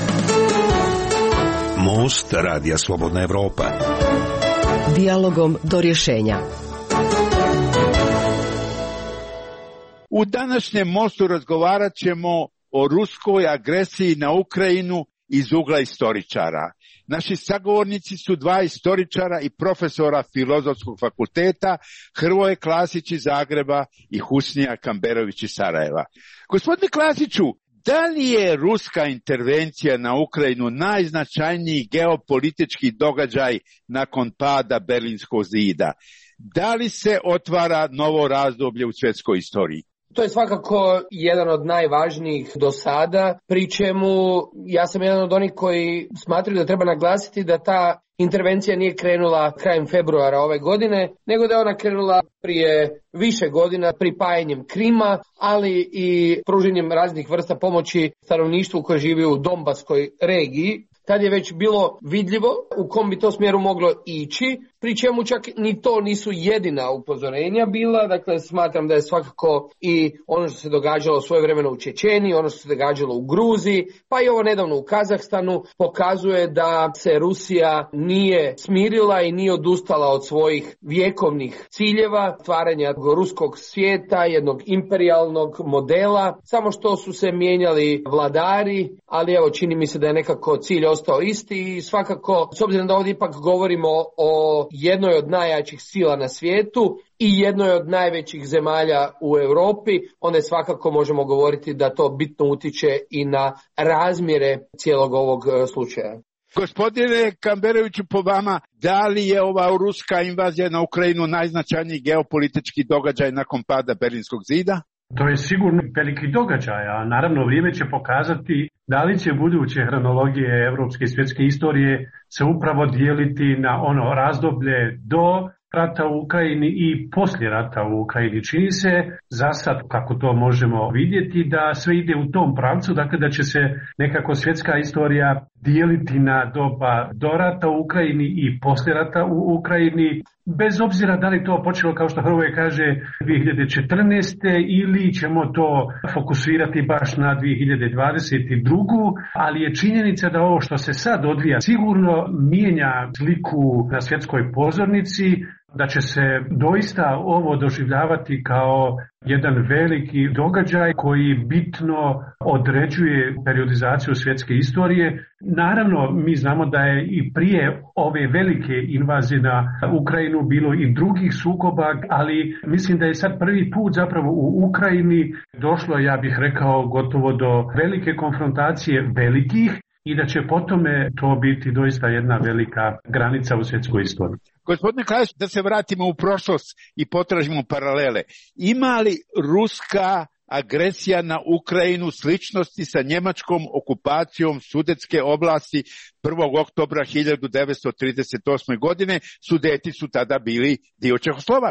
S13: Most Radija Slobodna Evropa.
S6: Dijalogom do rješenja.
S2: U današnjem Mostu razgovarat ćemo o ruskoj agresiji na Ukrajinu iz ugla istoričara. Naši sagovornici su dva istoričara i profesora Filozofskog fakulteta, Hrvoje Klasić iz Zagreba i Husnija Kamberović iz Sarajeva. Gospodine Klasiću, da li je ruska intervencija na Ukrajinu najznačajniji geopolitički događaj nakon pada Berlinskog zida? Da li se otvara novo razdoblje u svjetskoj istoriji?
S3: To je svakako jedan od najvažnijih do sada, pri čemu ja sam jedan od onih koji smatraju da treba naglasiti da ta intervencija nije krenula krajem februara ove godine, nego da je ona krenula prije više godina pripajanjem Krima, ali i pruženjem raznih vrsta pomoći stanovništvu koje živi u Donbaskoj regiji. Tad je već bilo vidljivo u kom bi to smjeru moglo ići, pri čemu čak ni to nisu jedina upozorenja bila. Dakle, smatram da je svakako i ono što se događalo svojevremeno u Čečeniji, ono što se događalo u Gruziji, pa i ovo nedavno u Kazahstanu, pokazuje da se Rusija nije smirila i nije odustala od svojih vjekovnih ciljeva, stvaranja ruskog svijeta, jednog imperijalnog modela, samo što su se mijenjali vladari, ali evo čini mi se da je nekako cilj ostao isti i svakako, s obzirom da ovdje ipak govorimo o jednoj od najjačih sila na svijetu i jednoj od najvećih zemalja u Europi, onda svakako možemo govoriti da to bitno utiče i na razmjere cijelog ovog slučaja.
S2: Gospodine Kamberoviću, po vama, da li je ova ruska invazija na Ukrajinu najznačajniji geopolitički događaj nakon pada Berlinskog zida?
S14: To je sigurno veliki događaj, a naravno vrijeme će pokazati da li će buduće hronologije evropske i svjetske istorije se upravo dijeliti na ono razdoblje do rata u Ukrajini i poslije rata u Ukrajini. Čini se za sad, kako to možemo vidjeti, da sve ide u tom pravcu, dakle da će se nekako svjetska istorija dijeliti na doba do rata u Ukrajini i poslije rata u Ukrajini, bez obzira da li to počelo, kao što Hrvoje kaže, dvije hiljade četrnaeste. ili ćemo to fokusirati baš na dvije hiljade dvadeset druge. ali je činjenica da ovo što se sad odvija sigurno mijenja sliku na svjetskoj pozornici, da će se doista ovo doživljavati kao jedan veliki događaj koji bitno određuje periodizaciju svjetske istorije. Naravno, mi znamo da je i prije ove velike invazije na Ukrajinu bilo i drugih sukoba, ali mislim da je sad prvi put zapravo u Ukrajini došlo, ja bih rekao, gotovo do velike konfrontacije velikih i da će potome to biti doista jedna velika granica u svjetskoj istoriji.
S2: Gospodine Klasić, da se vratimo u prošlost i potražimo paralele. Ima li ruska agresija na Ukrajinu sličnosti sa njemačkom okupacijom Sudetske oblasti prvog oktobra hiljadu devetsto trideset osme. godine? Sudeti su tada bili dio Čehoslovačke.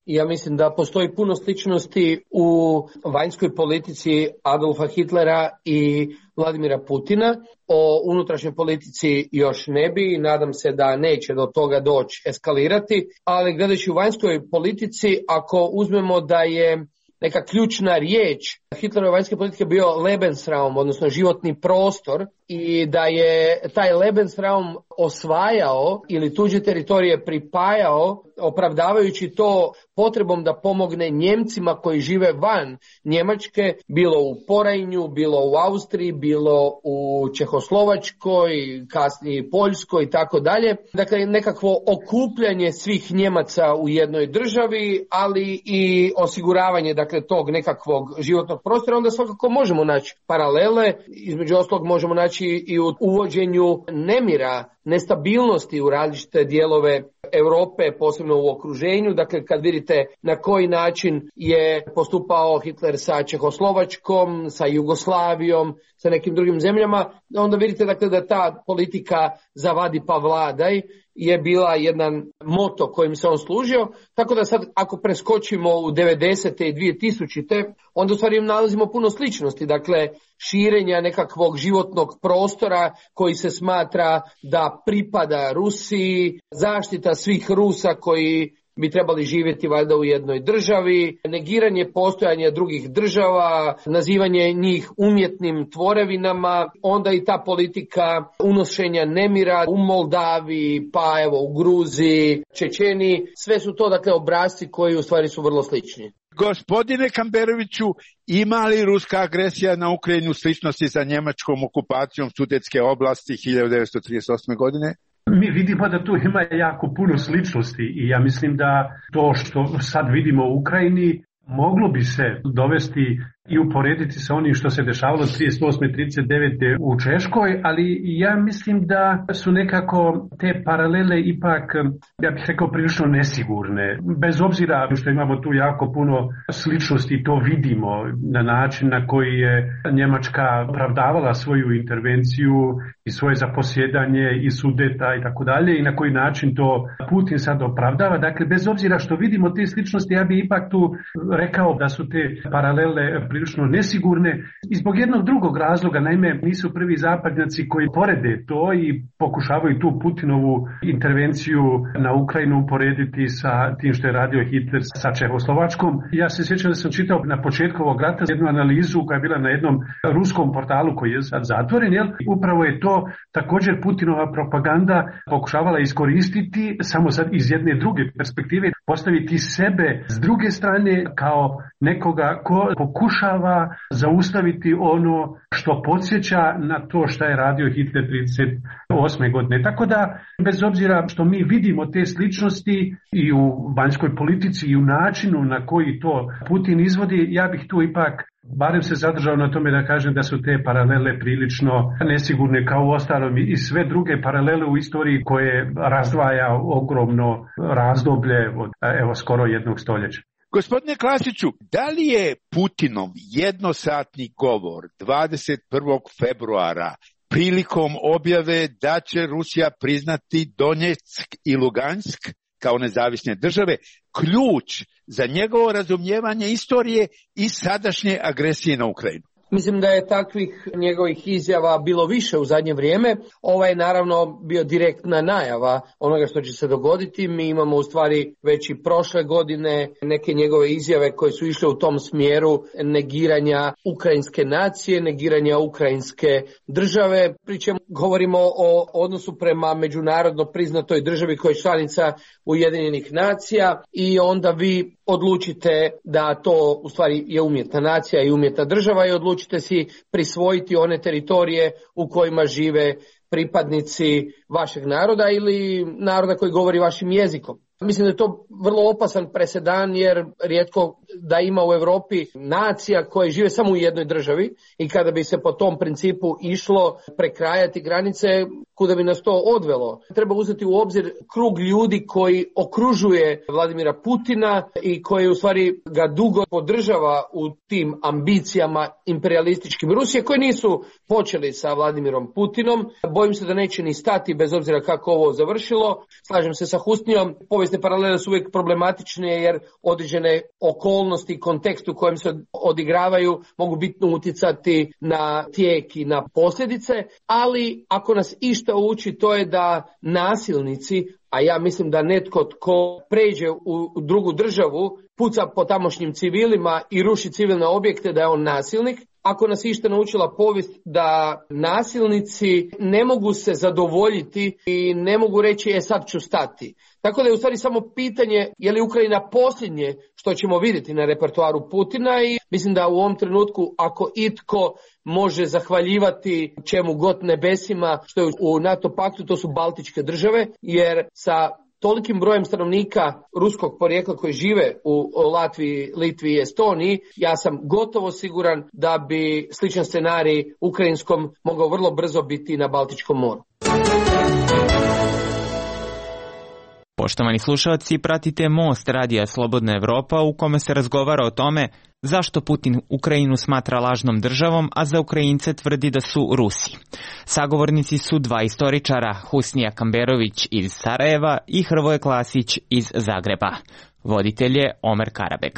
S3: i ja mislim da postoji puno sličnosti u vanjskoj politici Adolfa Hitlera i Vladimira Putina. O unutrašnjoj politici još ne bi i nadam se da neće do toga doći eskalirati, ali gledajući u vanjskoj politici, ako uzmemo da je neka ključna riječ Hitlerove vanjske politike bio Lebensraum, odnosno životni prostor, i da je taj Lebensraum osvajao ili tuđe teritorije pripajao, opravdavajući to potrebom da pomogne Njemcima koji žive van Njemačke, bilo u Porajnju, bilo u Austriji, bilo u Čehoslovačkoj, kasnije Poljskoj i tako dalje. Dakle, nekakvo okupljanje svih Njemaca u jednoj državi, ali i osiguravanje, dakle, tog nekakvog životnog prostora. Onda svakako možemo naći paralele, između ostalog možemo naći i u uvođenju nemira, nestabilnosti u različite dijelove Europe, posebno u okruženju. Dakle, kad vidite na koji način je postupao Hitler sa Čehoslovačkom, sa Jugoslavijom, sa nekim drugim zemljama, onda vidite, dakle, da ta politika zavadi pa vladaj je bila jedan moto kojim se on služio. Tako da sad, ako preskočimo u devedesete i dvije tisućite, onda u stvari nalazimo puno sličnosti. Dakle, širenja nekakvog životnog prostora koji se smatra da pripada Rusiji, zaštita svih Rusa koji bi trebali živjeti valjda u jednoj državi, negiranje postojanja drugih država, nazivanje njih umjetnim tvorevinama, onda i ta politika unošenja nemira u Moldaviji, pa evo u Gruziji, Čečeniji, sve su to, dakle, obrasci koji u stvari su vrlo slični.
S2: Gospodine Kamberoviću, ima li ruska agresija na Ukrajinu sličnosti sa njemačkom okupacijom Sudetske oblasti hiljadu devetsto trideset osme. godine?
S14: Mi vidimo da tu ima jako puno sličnosti i ja mislim da to što sad vidimo u Ukrajini moglo bi se dovesti i uporediti sa onim što se dešavalo trideset osme trideset devete u Češkoj, ali ja mislim da su nekako te paralele ipak, ja bih rekao, prilično nesigurne. Bez obzira što imamo tu jako puno sličnosti, to vidimo na način na koji je Njemačka opravdavala svoju intervenciju i svoje zaposjedanje i Sudeta i tako dalje, i na koji način to Putin sad opravdava. Dakle, bez obzira što vidimo te sličnosti, ja bih ipak tu rekao da su te paralele prilično nesigurne i zbog jednog drugog razloga. Naime, nisu prvi zapadnjaci koji porede to i pokušavaju tu Putinovu intervenciju na Ukrajinu uporediti sa tim što je radio Hitler sa Čehoslovačkom. Ja se sjećam da sam čitao na početku ovog rata jednu analizu koja je bila na jednom ruskom portalu koji je sad zatvoren, jel? Upravo je to također Putinova propaganda pokušavala iskoristiti, samo sad iz jedne druge perspektive, postaviti sebe s druge strane kao nekoga ko pokušava zaustaviti ono što podsjeća na to što je radio Hitler trideset osme. godine. Tako da, bez obzira što mi vidimo te sličnosti i u vanjskoj politici i u načinu na koji to Putin izvodi, ja bih tu ipak barem se zadržao na tome da kažem da su te paralele prilično nesigurne, kao u ostalom i sve druge paralele u istoriji koje razdvaja ogromno razdoblje od, evo, skoro jednog stoljeća.
S2: Gospodine Klasiću, da li je Putinov jednosatni govor dvadeset prvog februara prilikom objave da će Rusija priznati Donjeck i Lugansk kao nezavisne države ključ za njegovo razumijevanje istorije i sadašnje agresije na Ukrajinu?
S3: Mislim da je takvih njegovih izjava bilo više u zadnje vrijeme. Ovo je naravno bio direktna najava onoga što će se dogoditi. Mi imamo u stvari već i prošle godine neke njegove izjave koje su išle u tom smjeru negiranja ukrajinske nacije, negiranja ukrajinske države. Pričemu govorimo o odnosu prema međunarodno priznatoj državi koja je članica Ujedinjenih nacija i onda vi odlučite da to u stvari je umjetna nacija i umjetna država i odlučite si prisvojiti one teritorije u kojima žive pripadnici vašeg naroda ili naroda koji govori vašim jezikom. Mislim da je to vrlo opasan presedan jer rijetko da ima u Europi nacija koje žive samo u jednoj državi i kada bi se po tom principu išlo prekrajati granice, kuda bi nas to odvelo. Treba uzeti u obzir krug ljudi koji okružuje Vladimira Putina i koji u stvari ga dugo podržava u tim ambicijama imperialističkim Rusije, koji nisu počeli sa Vladimirom Putinom. Bojim se da neće ni stati bez obzira kako ovo završilo. Slažem se sa Husnijom, povijesne paralele su uvijek problematične jer određene okolnosti i kontekst u kojem se odigravaju mogu bitno utjecati na tijek i na posljedice, ali ako nas išta uči to je da nasilnici, a ja mislim da netko tko pređe u drugu državu, puca po tamošnjim civilima i ruši civilne objekte, da je on nasilnik. Ako nas išta naučila povijest da nasilnici ne mogu se zadovoljiti i ne mogu reći e sad ću stati. Tako da je u stvari samo pitanje je li Ukrajina posljednje što ćemo vidjeti na repertoaru Putina i mislim da u ovom trenutku ako itko može zahvaljivati čemu god nebesima što je u NATO paktu, to su Baltičke države, jer sa tolikim brojem stanovnika ruskog porijekla koji žive u Latviji, Litvi i Estoniji, ja sam gotovo siguran da bi sličan scenarij ukrajinskom mogao vrlo brzo biti na Baltičkom moru.
S4: Poštovani slušalci, pratite Most radija Slobodna Evropa u kome se razgovara o tome zašto Putin Ukrajinu smatra lažnom državom, a za Ukrajince tvrdi da su Rusi. Sagovornici su dva istoričara, Husnija Kamberović iz Sarajeva i Hrvoje Klasić iz Zagreba. Voditelj je Omer Karabeg.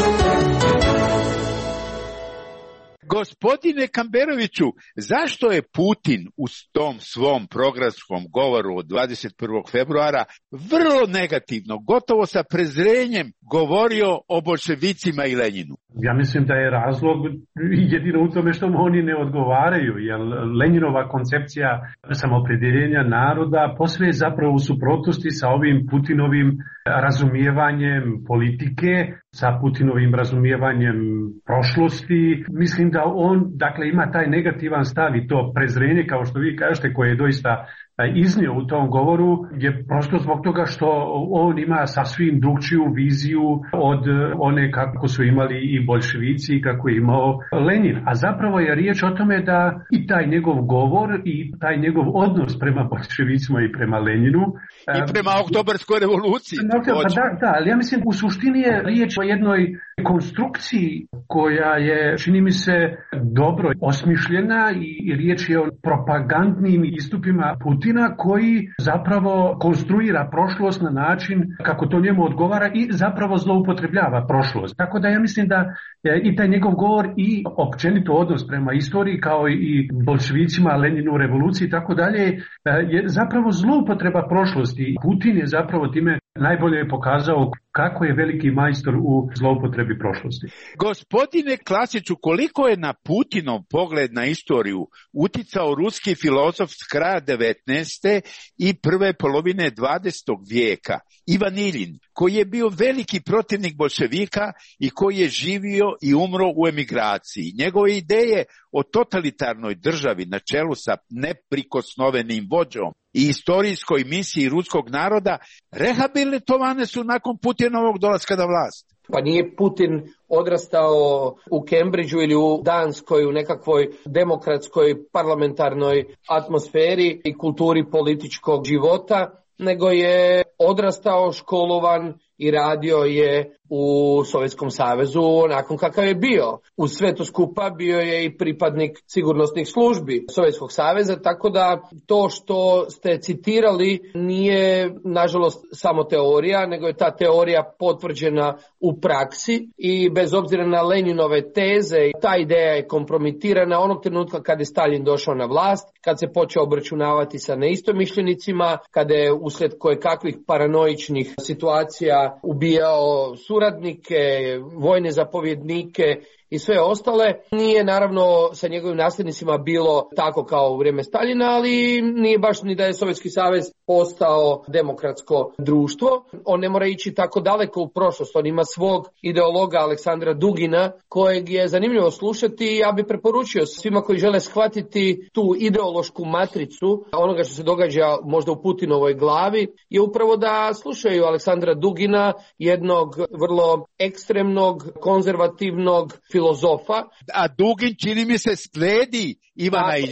S2: Gospodine Kamberoviću, zašto je Putin u tom svom programskom govoru od dvadeset prvog februara vrlo negativno, gotovo sa prezrenjem govorio o boljševicima i Lenjinu?
S14: Ja mislim da je razlog jedino u tome što mu oni ne odgovaraju, jer Lenjinova koncepcija samopredjeljenja naroda posve je zapravo u suprotnosti sa ovim Putinovim razumijevanjem politike, sa Putinovim razumijevanjem prošlosti. Mislim da on, dakle, ima taj negativan stav i to prezrenje, kao što vi kažete, koje je doista iznio u tom govoru, je prosto zbog toga što on ima sasvim drugčiju viziju od one kako su imali i boljševici i kako je imao Lenin. A zapravo je riječ o tome da i taj njegov govor i taj njegov odnos prema boljševicima i prema Leninu
S2: i prema oktobarskoj revoluciji.
S14: No, pa da, da, ali ja mislim u suštini je riječ o jednoj konstrukciji koja je, čini mi se, dobro osmišljena i riječ je o propagandnim istupima Putina koji zapravo konstruira prošlost na način kako to njemu odgovara i zapravo zloupotrebljava prošlost. Tako da ja mislim da i taj njegov govor i općenito odnos prema istoriji kao i bolševicima, Leninu, revoluciji i tako dalje je zapravo zloupotreba prošlosti. Putin je zapravo time najbolje pokazao kako je veliki majstor u zloupotrebi prošlosti.
S2: Gospodine Klasiću, koliko je na Putinov pogled na istoriju uticao ruski filozof s kraja devetnaeste i prve polovine dvadesetog vijeka, Ivan Iljin, koji je bio veliki protivnik bolševika i koji je živio i umro u emigraciji. Njegove ideje o totalitarnoj državi na čelu sa neprikosnovenim vođom i istorijskoj misiji ruskog naroda rehabilitovane su nakon Putinovog dolaska na vlast.
S3: Pa nije Putin odrastao u Cambridgeu ili u Danskoj u nekakvoj demokratskoj parlamentarnoj atmosferi i kulturi političkog života, nego je odrastao, školovan i radio je u Sovjetskom savezu nakon kakav je bio. Uz sve to skupa bio je i pripadnik sigurnosnih službi Sovjetskog saveza, tako da to što ste citirali nije nažalost samo teorija, nego je ta teorija potvrđena u praksi i bez obzira na Lenjinove teze, ta ideja je kompromitirana onog trenutka kad je Stalin došao na vlast, kad se počeo obračunavati sa neistomišljenicima, kada je uslijed kojekakvih paranoičnih situacija ubijao suradnike, vojne zapovjednike i sve ostale. Nije naravno sa njegovim nasljednicima bilo tako kao u vrijeme Staljina, ali nije baš ni da je Sovjetski savez postao demokratsko društvo. On ne mora ići tako daleko u prošlost. On ima svog ideologa Aleksandra Dugina, kojeg je zanimljivo slušati i ja bih preporučio svima koji žele shvatiti tu ideološku matricu onoga što se događa možda u Putinovoj glavi, je upravo da slušaju Aleksandra Dugina, jednog vrlo ekstremnog, konzervativnog filozofa.
S2: A Dugin, čini mi se, slijedi Ivana Iljina.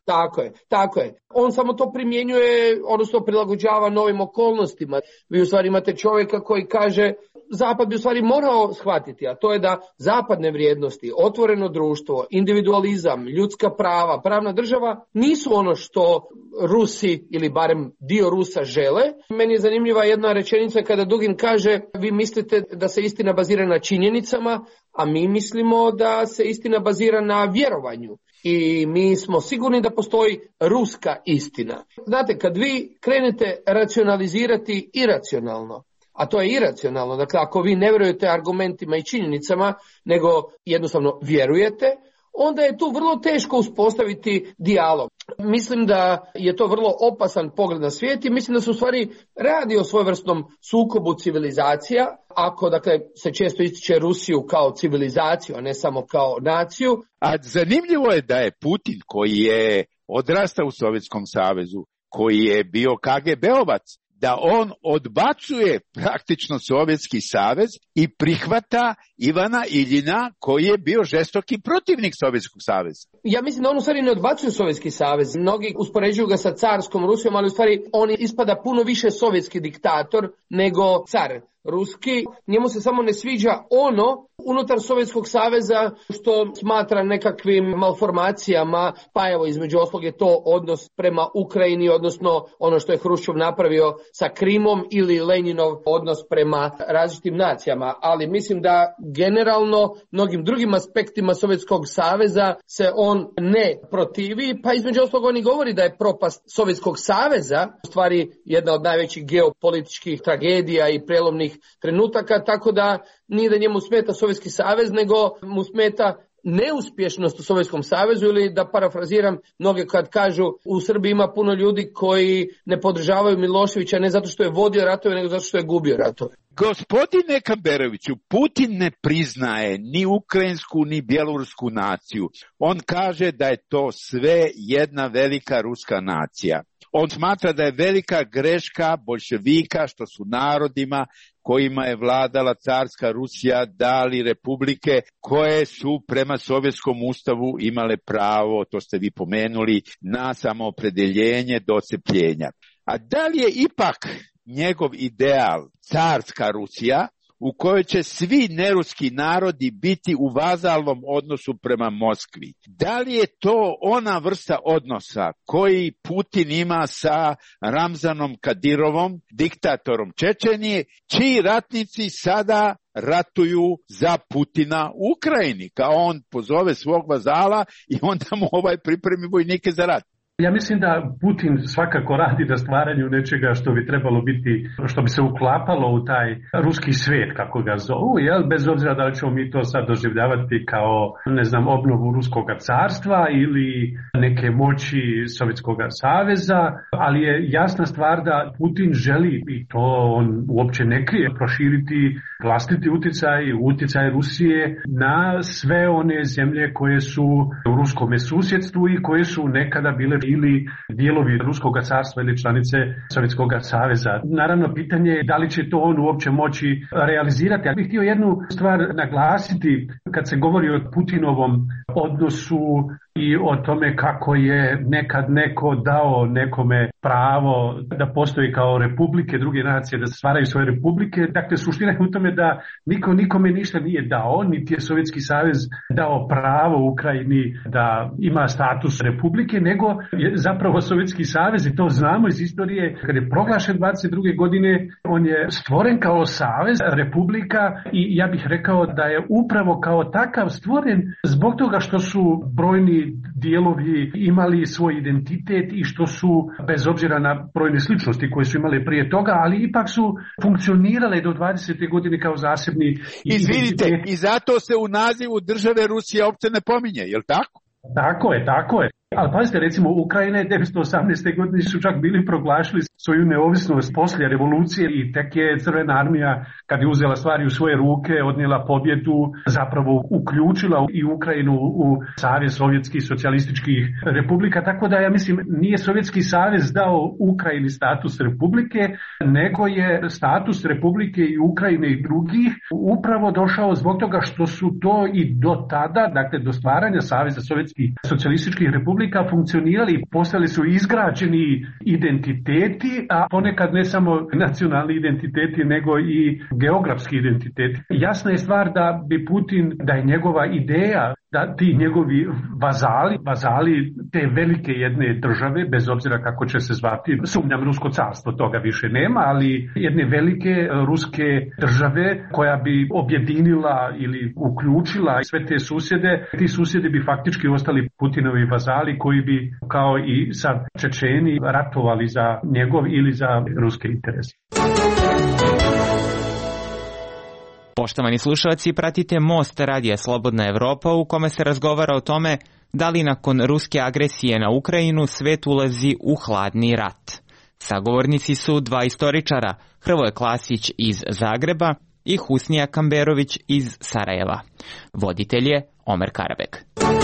S3: Tako je, tako je. On samo to primjenjuje, odnosno prilagođava novim okolnostima. Vi u stvari imate čovjeka koji kaže Zapad bi u stvari morao shvatiti, a to je da zapadne vrijednosti, otvoreno društvo, individualizam, ljudska prava, pravna država nisu ono što Rusi ili barem dio Rusa žele. Meni je zanimljiva jedna rečenica kada Dugin kaže vi mislite da se istina bazira na činjenicama, a mi mislimo da se istina bazira na vjerovanju. I mi smo sigurni da postoji ruska istina. Znate, kad vi krenete racionalizirati iracionalno, a to je iracionalno, dakle ako vi ne vjerujete argumentima i činjenicama, nego jednostavno vjerujete, onda je tu vrlo teško uspostaviti dijalog. Mislim da je to vrlo opasan pogled na svijet i mislim da se u stvari radi o svojevrsnom sukobu civilizacija, ako dakle se često ističe Rusiju kao civilizaciju, a ne samo kao naciju.
S2: A zanimljivo je da je Putin, koji je odrastao u Sovjetskom savezu, koji je bio ka ge be-ovac, da on odbacuje praktično Sovjetski savez i prihvata Ivana Iljina koji je bio žestoki protivnik Sovjetskog saveza.
S3: Ja mislim da on u stvari ne odbacuje Sovjetski savez. Mnogi uspoređuju ga sa carskom Rusijom, ali u stvari on ispada puno više sovjetski diktator nego car ruski. Njemu se samo ne sviđa ono unutar Sovjetskog saveza što smatra nekakvim malformacijama, pa evo između ostalog je to odnos prema Ukrajini, odnosno ono što je Hruščov napravio sa Krimom ili Lenjinov odnos prema različitim nacijama. Ali mislim da generalno mnogim drugim aspektima Sovjetskog saveza se on ne protivi, pa između ostalog on i govori da je propast Sovjetskog saveza u stvari jedna od najvećih geopolitičkih tragedija i prelomnih trenutaka, tako da nije da njemu smeta Sovjetski savez, nego mu smeta neuspješnost u Sovjetskom savezu, ili da parafraziram mnoge kad kažu u Srbiji ima puno ljudi koji ne podržavaju Miloševića ne zato što je vodio ratove, nego zato što je gubio ratove.
S2: Gospodine Kamberoviću, Putin ne priznaje ni ukrajinsku ni bjelorusku naciju. On kaže da je to sve jedna velika ruska nacija. On smatra da je velika greška boljševika što su narodima kojima je vladala carska Rusija dali republike koje su prema sovjetskom ustavu imale pravo, to ste vi pomenuli, na samoopredeljenje do odcepljenja. A da li je ipak njegov ideal carska Rusija u kojoj će svi neruski narodi biti u vazalnom odnosu prema Moskvi? Da li je to ona vrsta odnosa koji Putin ima sa Ramzanom Kadirovom, diktatorom Čečenije, čiji ratnici sada ratuju za Putina u Ukrajini, kao on pozove svog vazala i onda mu ovaj pripremi vojnike za rat?
S14: Ja mislim da Putin svakako radi na stvaranju nečega što bi trebalo biti, što bi se uklapalo u taj ruski svijet, kako ga zovu, jel? Bez obzira da li ćemo mi to sad doživljavati kao, ne znam, obnovu Ruskog carstva ili neke moći Sovjetskog saveza, ali je jasna stvar da Putin želi, i to on uopće ne krije, proširiti vlastiti utjecaj, utjecaj Rusije na sve one zemlje koje su u ruskome susjedstvu i koje su nekada bile ili dijelovi Ruskog carstva ili članice Sovjetskog saveza. Naravno, pitanje je da li će to on uopće moći realizirati. Ja bih htio jednu stvar naglasiti kad se govori o Putinovom odnosu i o tome kako je nekad neko dao nekome pravo da postoji kao republike, druge nacije da stvaraju svoje republike. Dakle, suština je u tome da niko nikome ništa nije dao, niti je Sovjetski savez dao pravo Ukrajini da ima status republike, nego je zapravo Sovjetski savez, i to znamo iz istorije, kad je proglašen dvadeset druge godine, on je stvoren kao savez, republika, i ja bih rekao da je upravo kao takav stvoren zbog toga što su brojni dijelovi imali svoj identitet i što su, bez obzira na brojne sličnosti koje su imale prije toga, ali ipak su funkcionirale do dvadesete godine kao zasebni
S2: Izvinite, identitet. I zato se u nazivu države Rusija uopće ne pominje, je li tako?
S14: Tako je, tako je. Ali pazite, recimo Ukrajina je devetsto osamnaeste godine su čak bili proglašili svoju neovisnost poslije revolucije i tek je Crvena armija, kad je uzela stvari u svoje ruke, odnijela pobjedu, zapravo uključila i Ukrajinu u Savez sovjetskih socijalističkih republika. Tako da ja mislim nije Sovjetski savez dao Ukrajini status republike, nego je status republike i Ukrajine i drugih upravo došao zbog toga što su to i do tada, dakle do stvaranja Saveza sovjetskih socijalističkih republika, republika funkcionirali, postali su izgrađeni identiteti, a ponekad ne samo nacionalni identiteti, nego i geografski identiteti. Jasna je stvar da bi Putin, da je njegova ideja da ti njegovi vazali, vazali te velike jedne države, bez obzira kako će se zvati, sumnjam Rusko carstvo, toga više nema, ali jedne velike ruske države koja bi objedinila ili uključila sve te susjede, ti susjedi bi faktički ostali Putinovi vazali koji bi kao i sa Čečeni ratovali za njegov ili za ruske interese.
S4: Poštovani slušalci, pratite Most Radija Slobodna Evropa u kome se razgovara o tome da li nakon ruske agresije na Ukrajinu svet ulazi u hladni rat. Sagovornici su dva istoričara, Hrvoje Klasić iz Zagreba i Husnija Kamberović iz Sarajeva. Voditelj je Omer Karabek.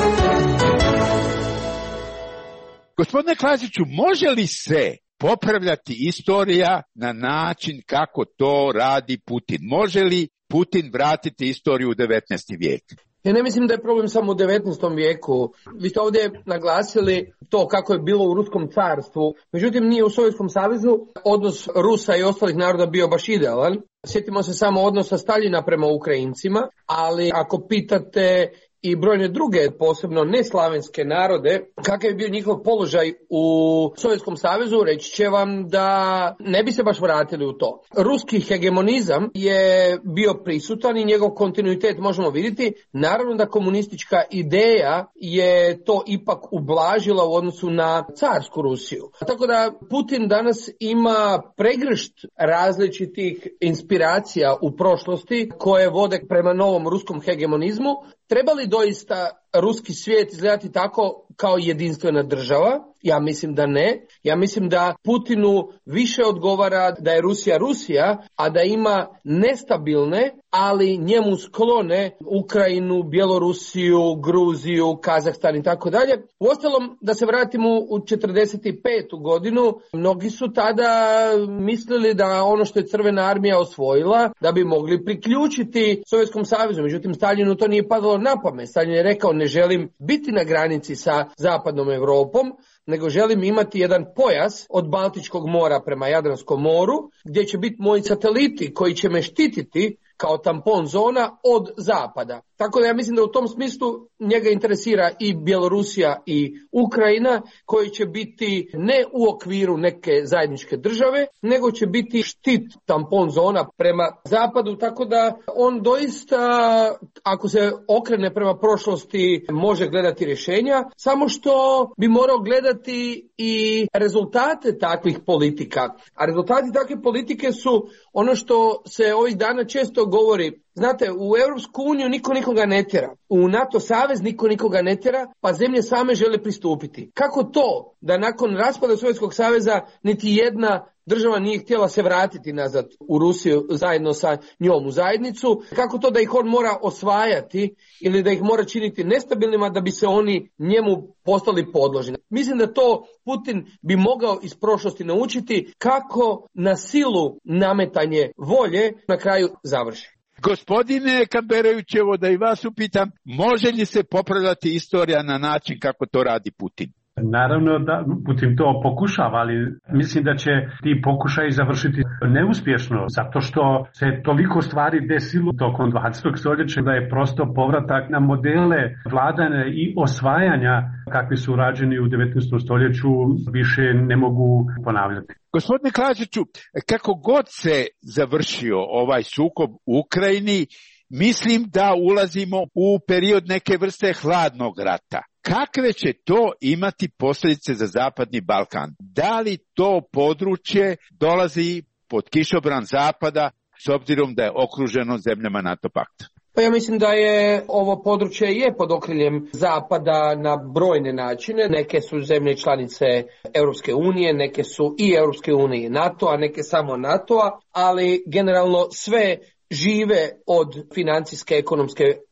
S2: Gospodine Klasiću, može li se popravljati istorija na način kako to radi Putin? Može li Putin vratiti istoriju u devetnaesti vijek?
S3: Ja ne mislim da je problem samo u devetnaestom vijeku. Vi ste ovdje naglasili to kako je bilo u Ruskom carstvu. Međutim, nije u Sovjetskom savezu odnos Rusa i ostalih naroda bio baš idealan. Sjetimo se samo odnosa Staljina prema Ukrajincima, ali ako pitate i brojne druge, posebno neslavenske narode, kakav je bio njihov položaj u Sovjetskom savezu, reći će vam da ne bi se baš vratili u to. Ruski hegemonizam je bio prisutan i njegov kontinuitet možemo vidjeti. Naravno da komunistička ideja je to ipak ublažila u odnosu na carsku Rusiju. Tako da Putin danas ima pregršt različitih inspiracija u prošlosti koje vode prema novom ruskom hegemonizmu. Treba li doista ruski svijet izgledati tako kao jedinstvena država? Ja mislim da ne. Ja mislim da Putinu više odgovara da je Rusija Rusija, a da ima nestabilne, ali njemu sklone Ukrajinu, Bjelorusiju, Gruziju, Kazahstan i tako dalje. Uostalom, da se vratimo u četrdeset petu godinu, mnogi su tada mislili da ono što je Crvena armija osvojila, da bi mogli priključiti Sovjetskom savezu. Međutim, Staljinu to nije padalo na pamet. Staljin je rekao, ne želim biti na granici sa zapadnom Europom, nego želim imati jedan pojas od Baltičkog mora prema Jadranskom moru, gdje će biti moji sateliti koji će me štititi kao tampon zona od zapada. Tako da ja mislim da u tom smislu njega interesira i Bjelorusija i Ukrajina, koji će biti ne u okviru neke zajedničke države, nego će biti štit tampon zona prema zapadu, tako da on doista, ako se okrene prema prošlosti, može gledati rješenja, samo što bi morao gledati i rezultate takvih politika. A rezultati takve politike su ono što se ovih dana često govori. Znate, u Europsku uniju niko nikoga ne tjera, u NATO savez niko nikoga ne tjera, pa zemlje same žele pristupiti. Kako to da nakon raspada Sovjetskog saveza niti jedna država nije htjela se vratiti nazad u Rusiju zajedno sa njom u zajednicu? Kako to da ih on mora osvajati ili da ih mora činiti nestabilnima da bi se oni njemu postali podložni? Mislim da to Putin bi mogao iz prošlosti naučiti kako na silu nametanje volje na kraju završi.
S2: Gospodine Kamberović, evo da i vas upitam, može li se popravljati istorija na način kako to radi Putin?
S14: Naravno da Putin to pokušava, ali mislim da će ti pokušaji završiti neuspješno, zato što se toliko stvari desilo tokom dvadesetog stoljeća da je prosto povratak na modele vladanja i osvajanja kakvi su rađeni u devetnaestom stoljeću više ne mogu ponavljati.
S2: Gospodine Klasiću, kako god se završio ovaj sukob u Ukrajini, mislim da ulazimo u period neke vrste hladnog rata. Kakve će to imati posljedice za Zapadni Balkan? Da li to područje dolazi pod kišobran Zapada s obzirom da je okruženo zemljama NATO pakta?
S3: Pa ja mislim da je ovo područje je pod okriljem Zapada na brojne načine. Neke su zemlje članice Europske unije, neke su i Europske unije i NATO-a, neke samo NATO-a, ali generalno sve žive od financijske ekonomske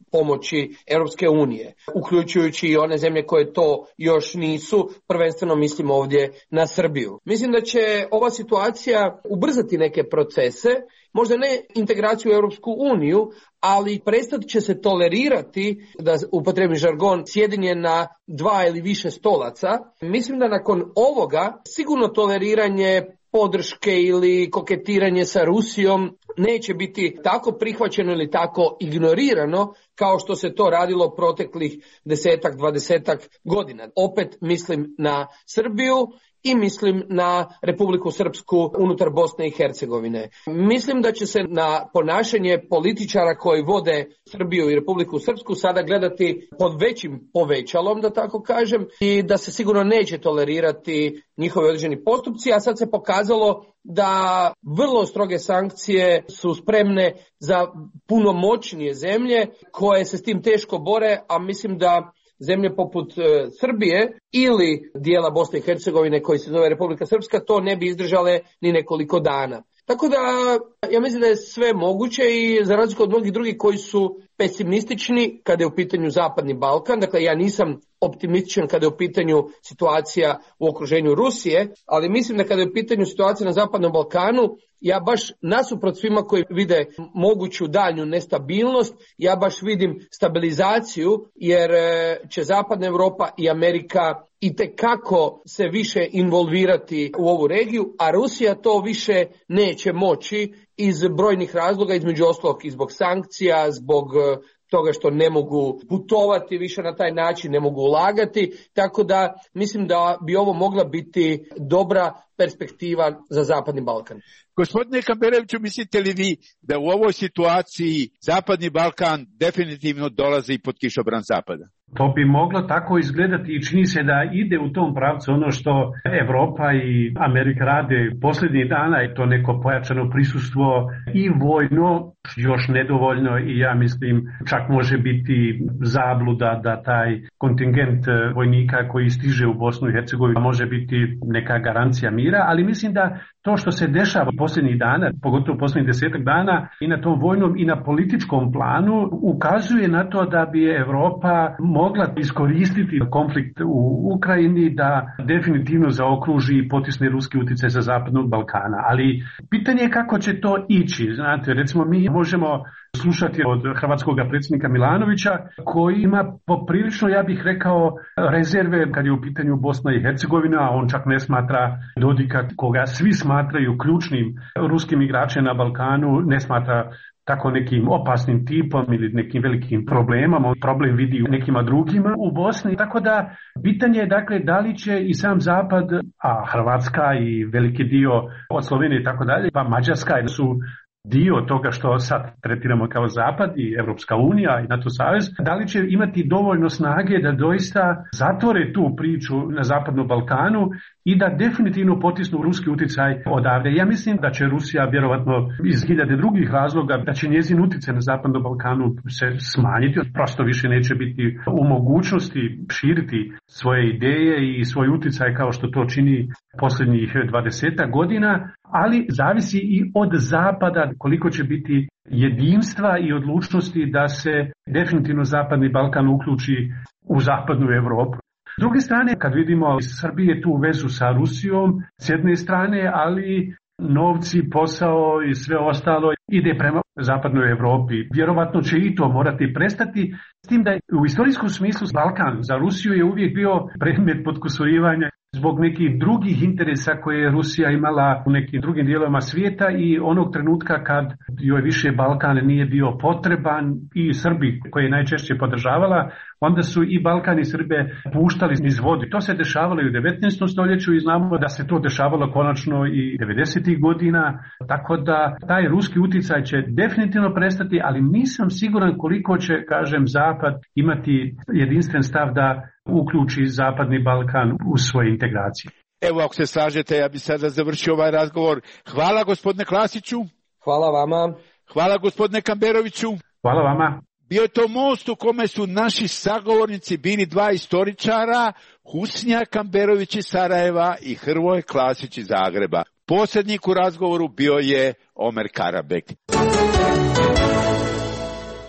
S3: pomoći Europske unije, uključujući i one zemlje koje to još nisu, prvenstveno mislim ovdje na Srbiju. Mislim da će ova situacija ubrzati neke procese, možda ne integraciju u Europsku uniju, ali prestat će se tolerirati, da upotrebim žargon, sjedenje na dva ili više stolaca. Mislim da nakon ovoga sigurno toleriranje podrške ili koketiranje sa Rusijom neće biti tako prihvaćeno ili tako ignorirano kao što se to radilo proteklih desetak, dvadesetak godina. Opet mislim na Srbiju i mislim na Republiku Srpsku unutar Bosne i Hercegovine. Mislim da će se na ponašanje političara koji vode Srbiju i Republiku Srpsku sada gledati pod većim povećalom, da tako kažem, i da se sigurno neće tolerirati njihovi određeni postupci, a sad se pokazalo da vrlo stroge sankcije su spremne za puno moćnije zemlje koje se s tim teško bore, a mislim da zemlje poput e, Srbije ili dijela Bosne i Hercegovine koji se zove Republika Srpska to ne bi izdržale ni nekoliko dana. Tako da ja mislim da je sve moguće i za razliku od mnogih drugih koji su pesimistični kada je u pitanju Zapadni Balkan, dakle ja nisam optimističan kada je u pitanju situacija u okruženju Rusije, ali mislim da kada je u pitanju situacija na Zapadnom Balkanu, ja baš nasuprot svima koji vide moguću daljnju nestabilnost, ja baš vidim stabilizaciju jer će Zapadna Europa i Amerika itekako se više involvirati u ovu regiju, a Rusija to više neće moći iz brojnih razloga, između ostalog i zbog sankcija, zbog toga što ne mogu putovati više na taj način, ne mogu ulagati, tako da mislim da bi ovo mogla biti dobra perspektiva za Zapadni Balkan.
S2: Gospodine Kamberoviću, mislite li vi da u ovoj situaciji Zapadni Balkan definitivno dolazi pod kišobran Zapada?
S14: To bi moglo tako izgledati i čini se da ide u tom pravcu ono što Evropa i Amerika rade posljednjih dana, je to neko pojačano prisustvo i vojno, još nedovoljno i ja mislim čak može biti zabluda da taj kontingent vojnika koji stiže u Bosnu i Hercegovinu može biti neka garancija mira, ali mislim da to što se dešava posljednjih dana, pogotovo posljednjih desetak dana i na tom vojnom i na političkom planu ukazuje na to da bi Evropa mogla iskoristiti konflikt u Ukrajini da definitivno zaokruži i potisne ruski utjecaj za Zapadnog Balkana. Ali pitanje je kako će to ići. Znate, recimo mi možemo slušati od hrvatskog predsjednika Milanovića koji ima poprilično, ja bih rekao, rezerve kad je u pitanju Bosna i Hercegovina, a on čak ne smatra Dodika, koga svi smatraju ključnim ruskim igračem na Balkanu, ne smatra tako nekim opasnim tipom ili nekim velikim problemom, on problem vidi u nekima drugima u Bosni. Tako da pitanje je dakle da li će i sam Zapad, a Hrvatska i veliki dio od Slovenije i tako dalje, pa Mađarska su dio toga što sad tretiramo kao Zapad i Europska unija i NATO savez, da li će imati dovoljno snage da doista zatvore tu priču na Zapadnom Balkanu i da definitivno potisnu ruski utjecaj odavde. Ja mislim da će Rusija vjerovatno iz hiljade drugih razloga, da će njezin utjecaj na Zapadnom Balkanu se smanjiti, prosto više neće biti u mogućnosti širiti svoje ideje i svoj utjecaj kao što to čini posljednjih dvadesetak godina, ali zavisi i od Zapada koliko će biti jedinstva i odlučnosti da se definitivno Zapadni Balkan uključi u Zapadnu Europu. S druge strane, kad vidimo iz Srbije tu vezu sa Rusijom, s jedne strane, ali novci, posao i sve ostalo ide prema Zapadnoj Europi. Vjerovatno će i to morati prestati, s tim da u istorijskom smislu Balkan za Rusiju je uvijek bio predmet potkusurivanja zbog nekih drugih interesa koje je Rusija imala u nekim drugim dijelovima svijeta i onog trenutka kad joj više Balkan nije bio potreban i Srbi koje je najčešće podržavala, onda su i Balkan i Srbe puštali niz vodu. To se dešavalo i u devetnaestom stoljeću i znamo da se to dešavalo konačno i devedesetih godina, tako da taj ruski utjecaj će definitivno prestati, ali nisam siguran koliko će, kažem, Zapad imati jedinstven stav da uključi Zapadni Balkan u svoje integracije.
S2: Evo, ako se slažete, ja bih sada završio ovaj razgovor. Hvala gospodine Klasiću.
S3: Hvala vama.
S2: Hvala gospodine Kamberoviću.
S14: Hvala vama.
S2: Bio je to most u kome su naši sagovornici bili dva istoričara, Husnja Kamberović iz Sarajeva i Hrvoje Klasić iz Zagreba. Posrednik u razgovoru bio je Omer Karabek.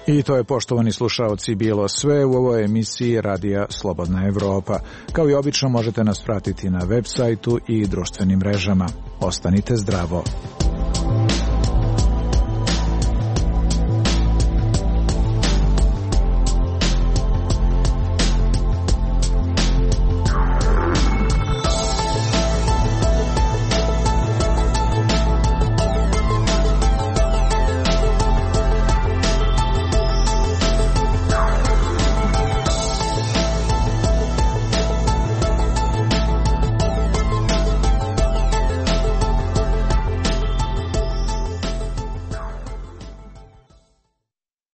S1: I to je, poštovani slušaoci, bilo sve u ovoj emisiji Radija Slobodna Evropa. Kao i obično možete nas pratiti na web sajtu i društvenim mrežama. Ostanite zdravo.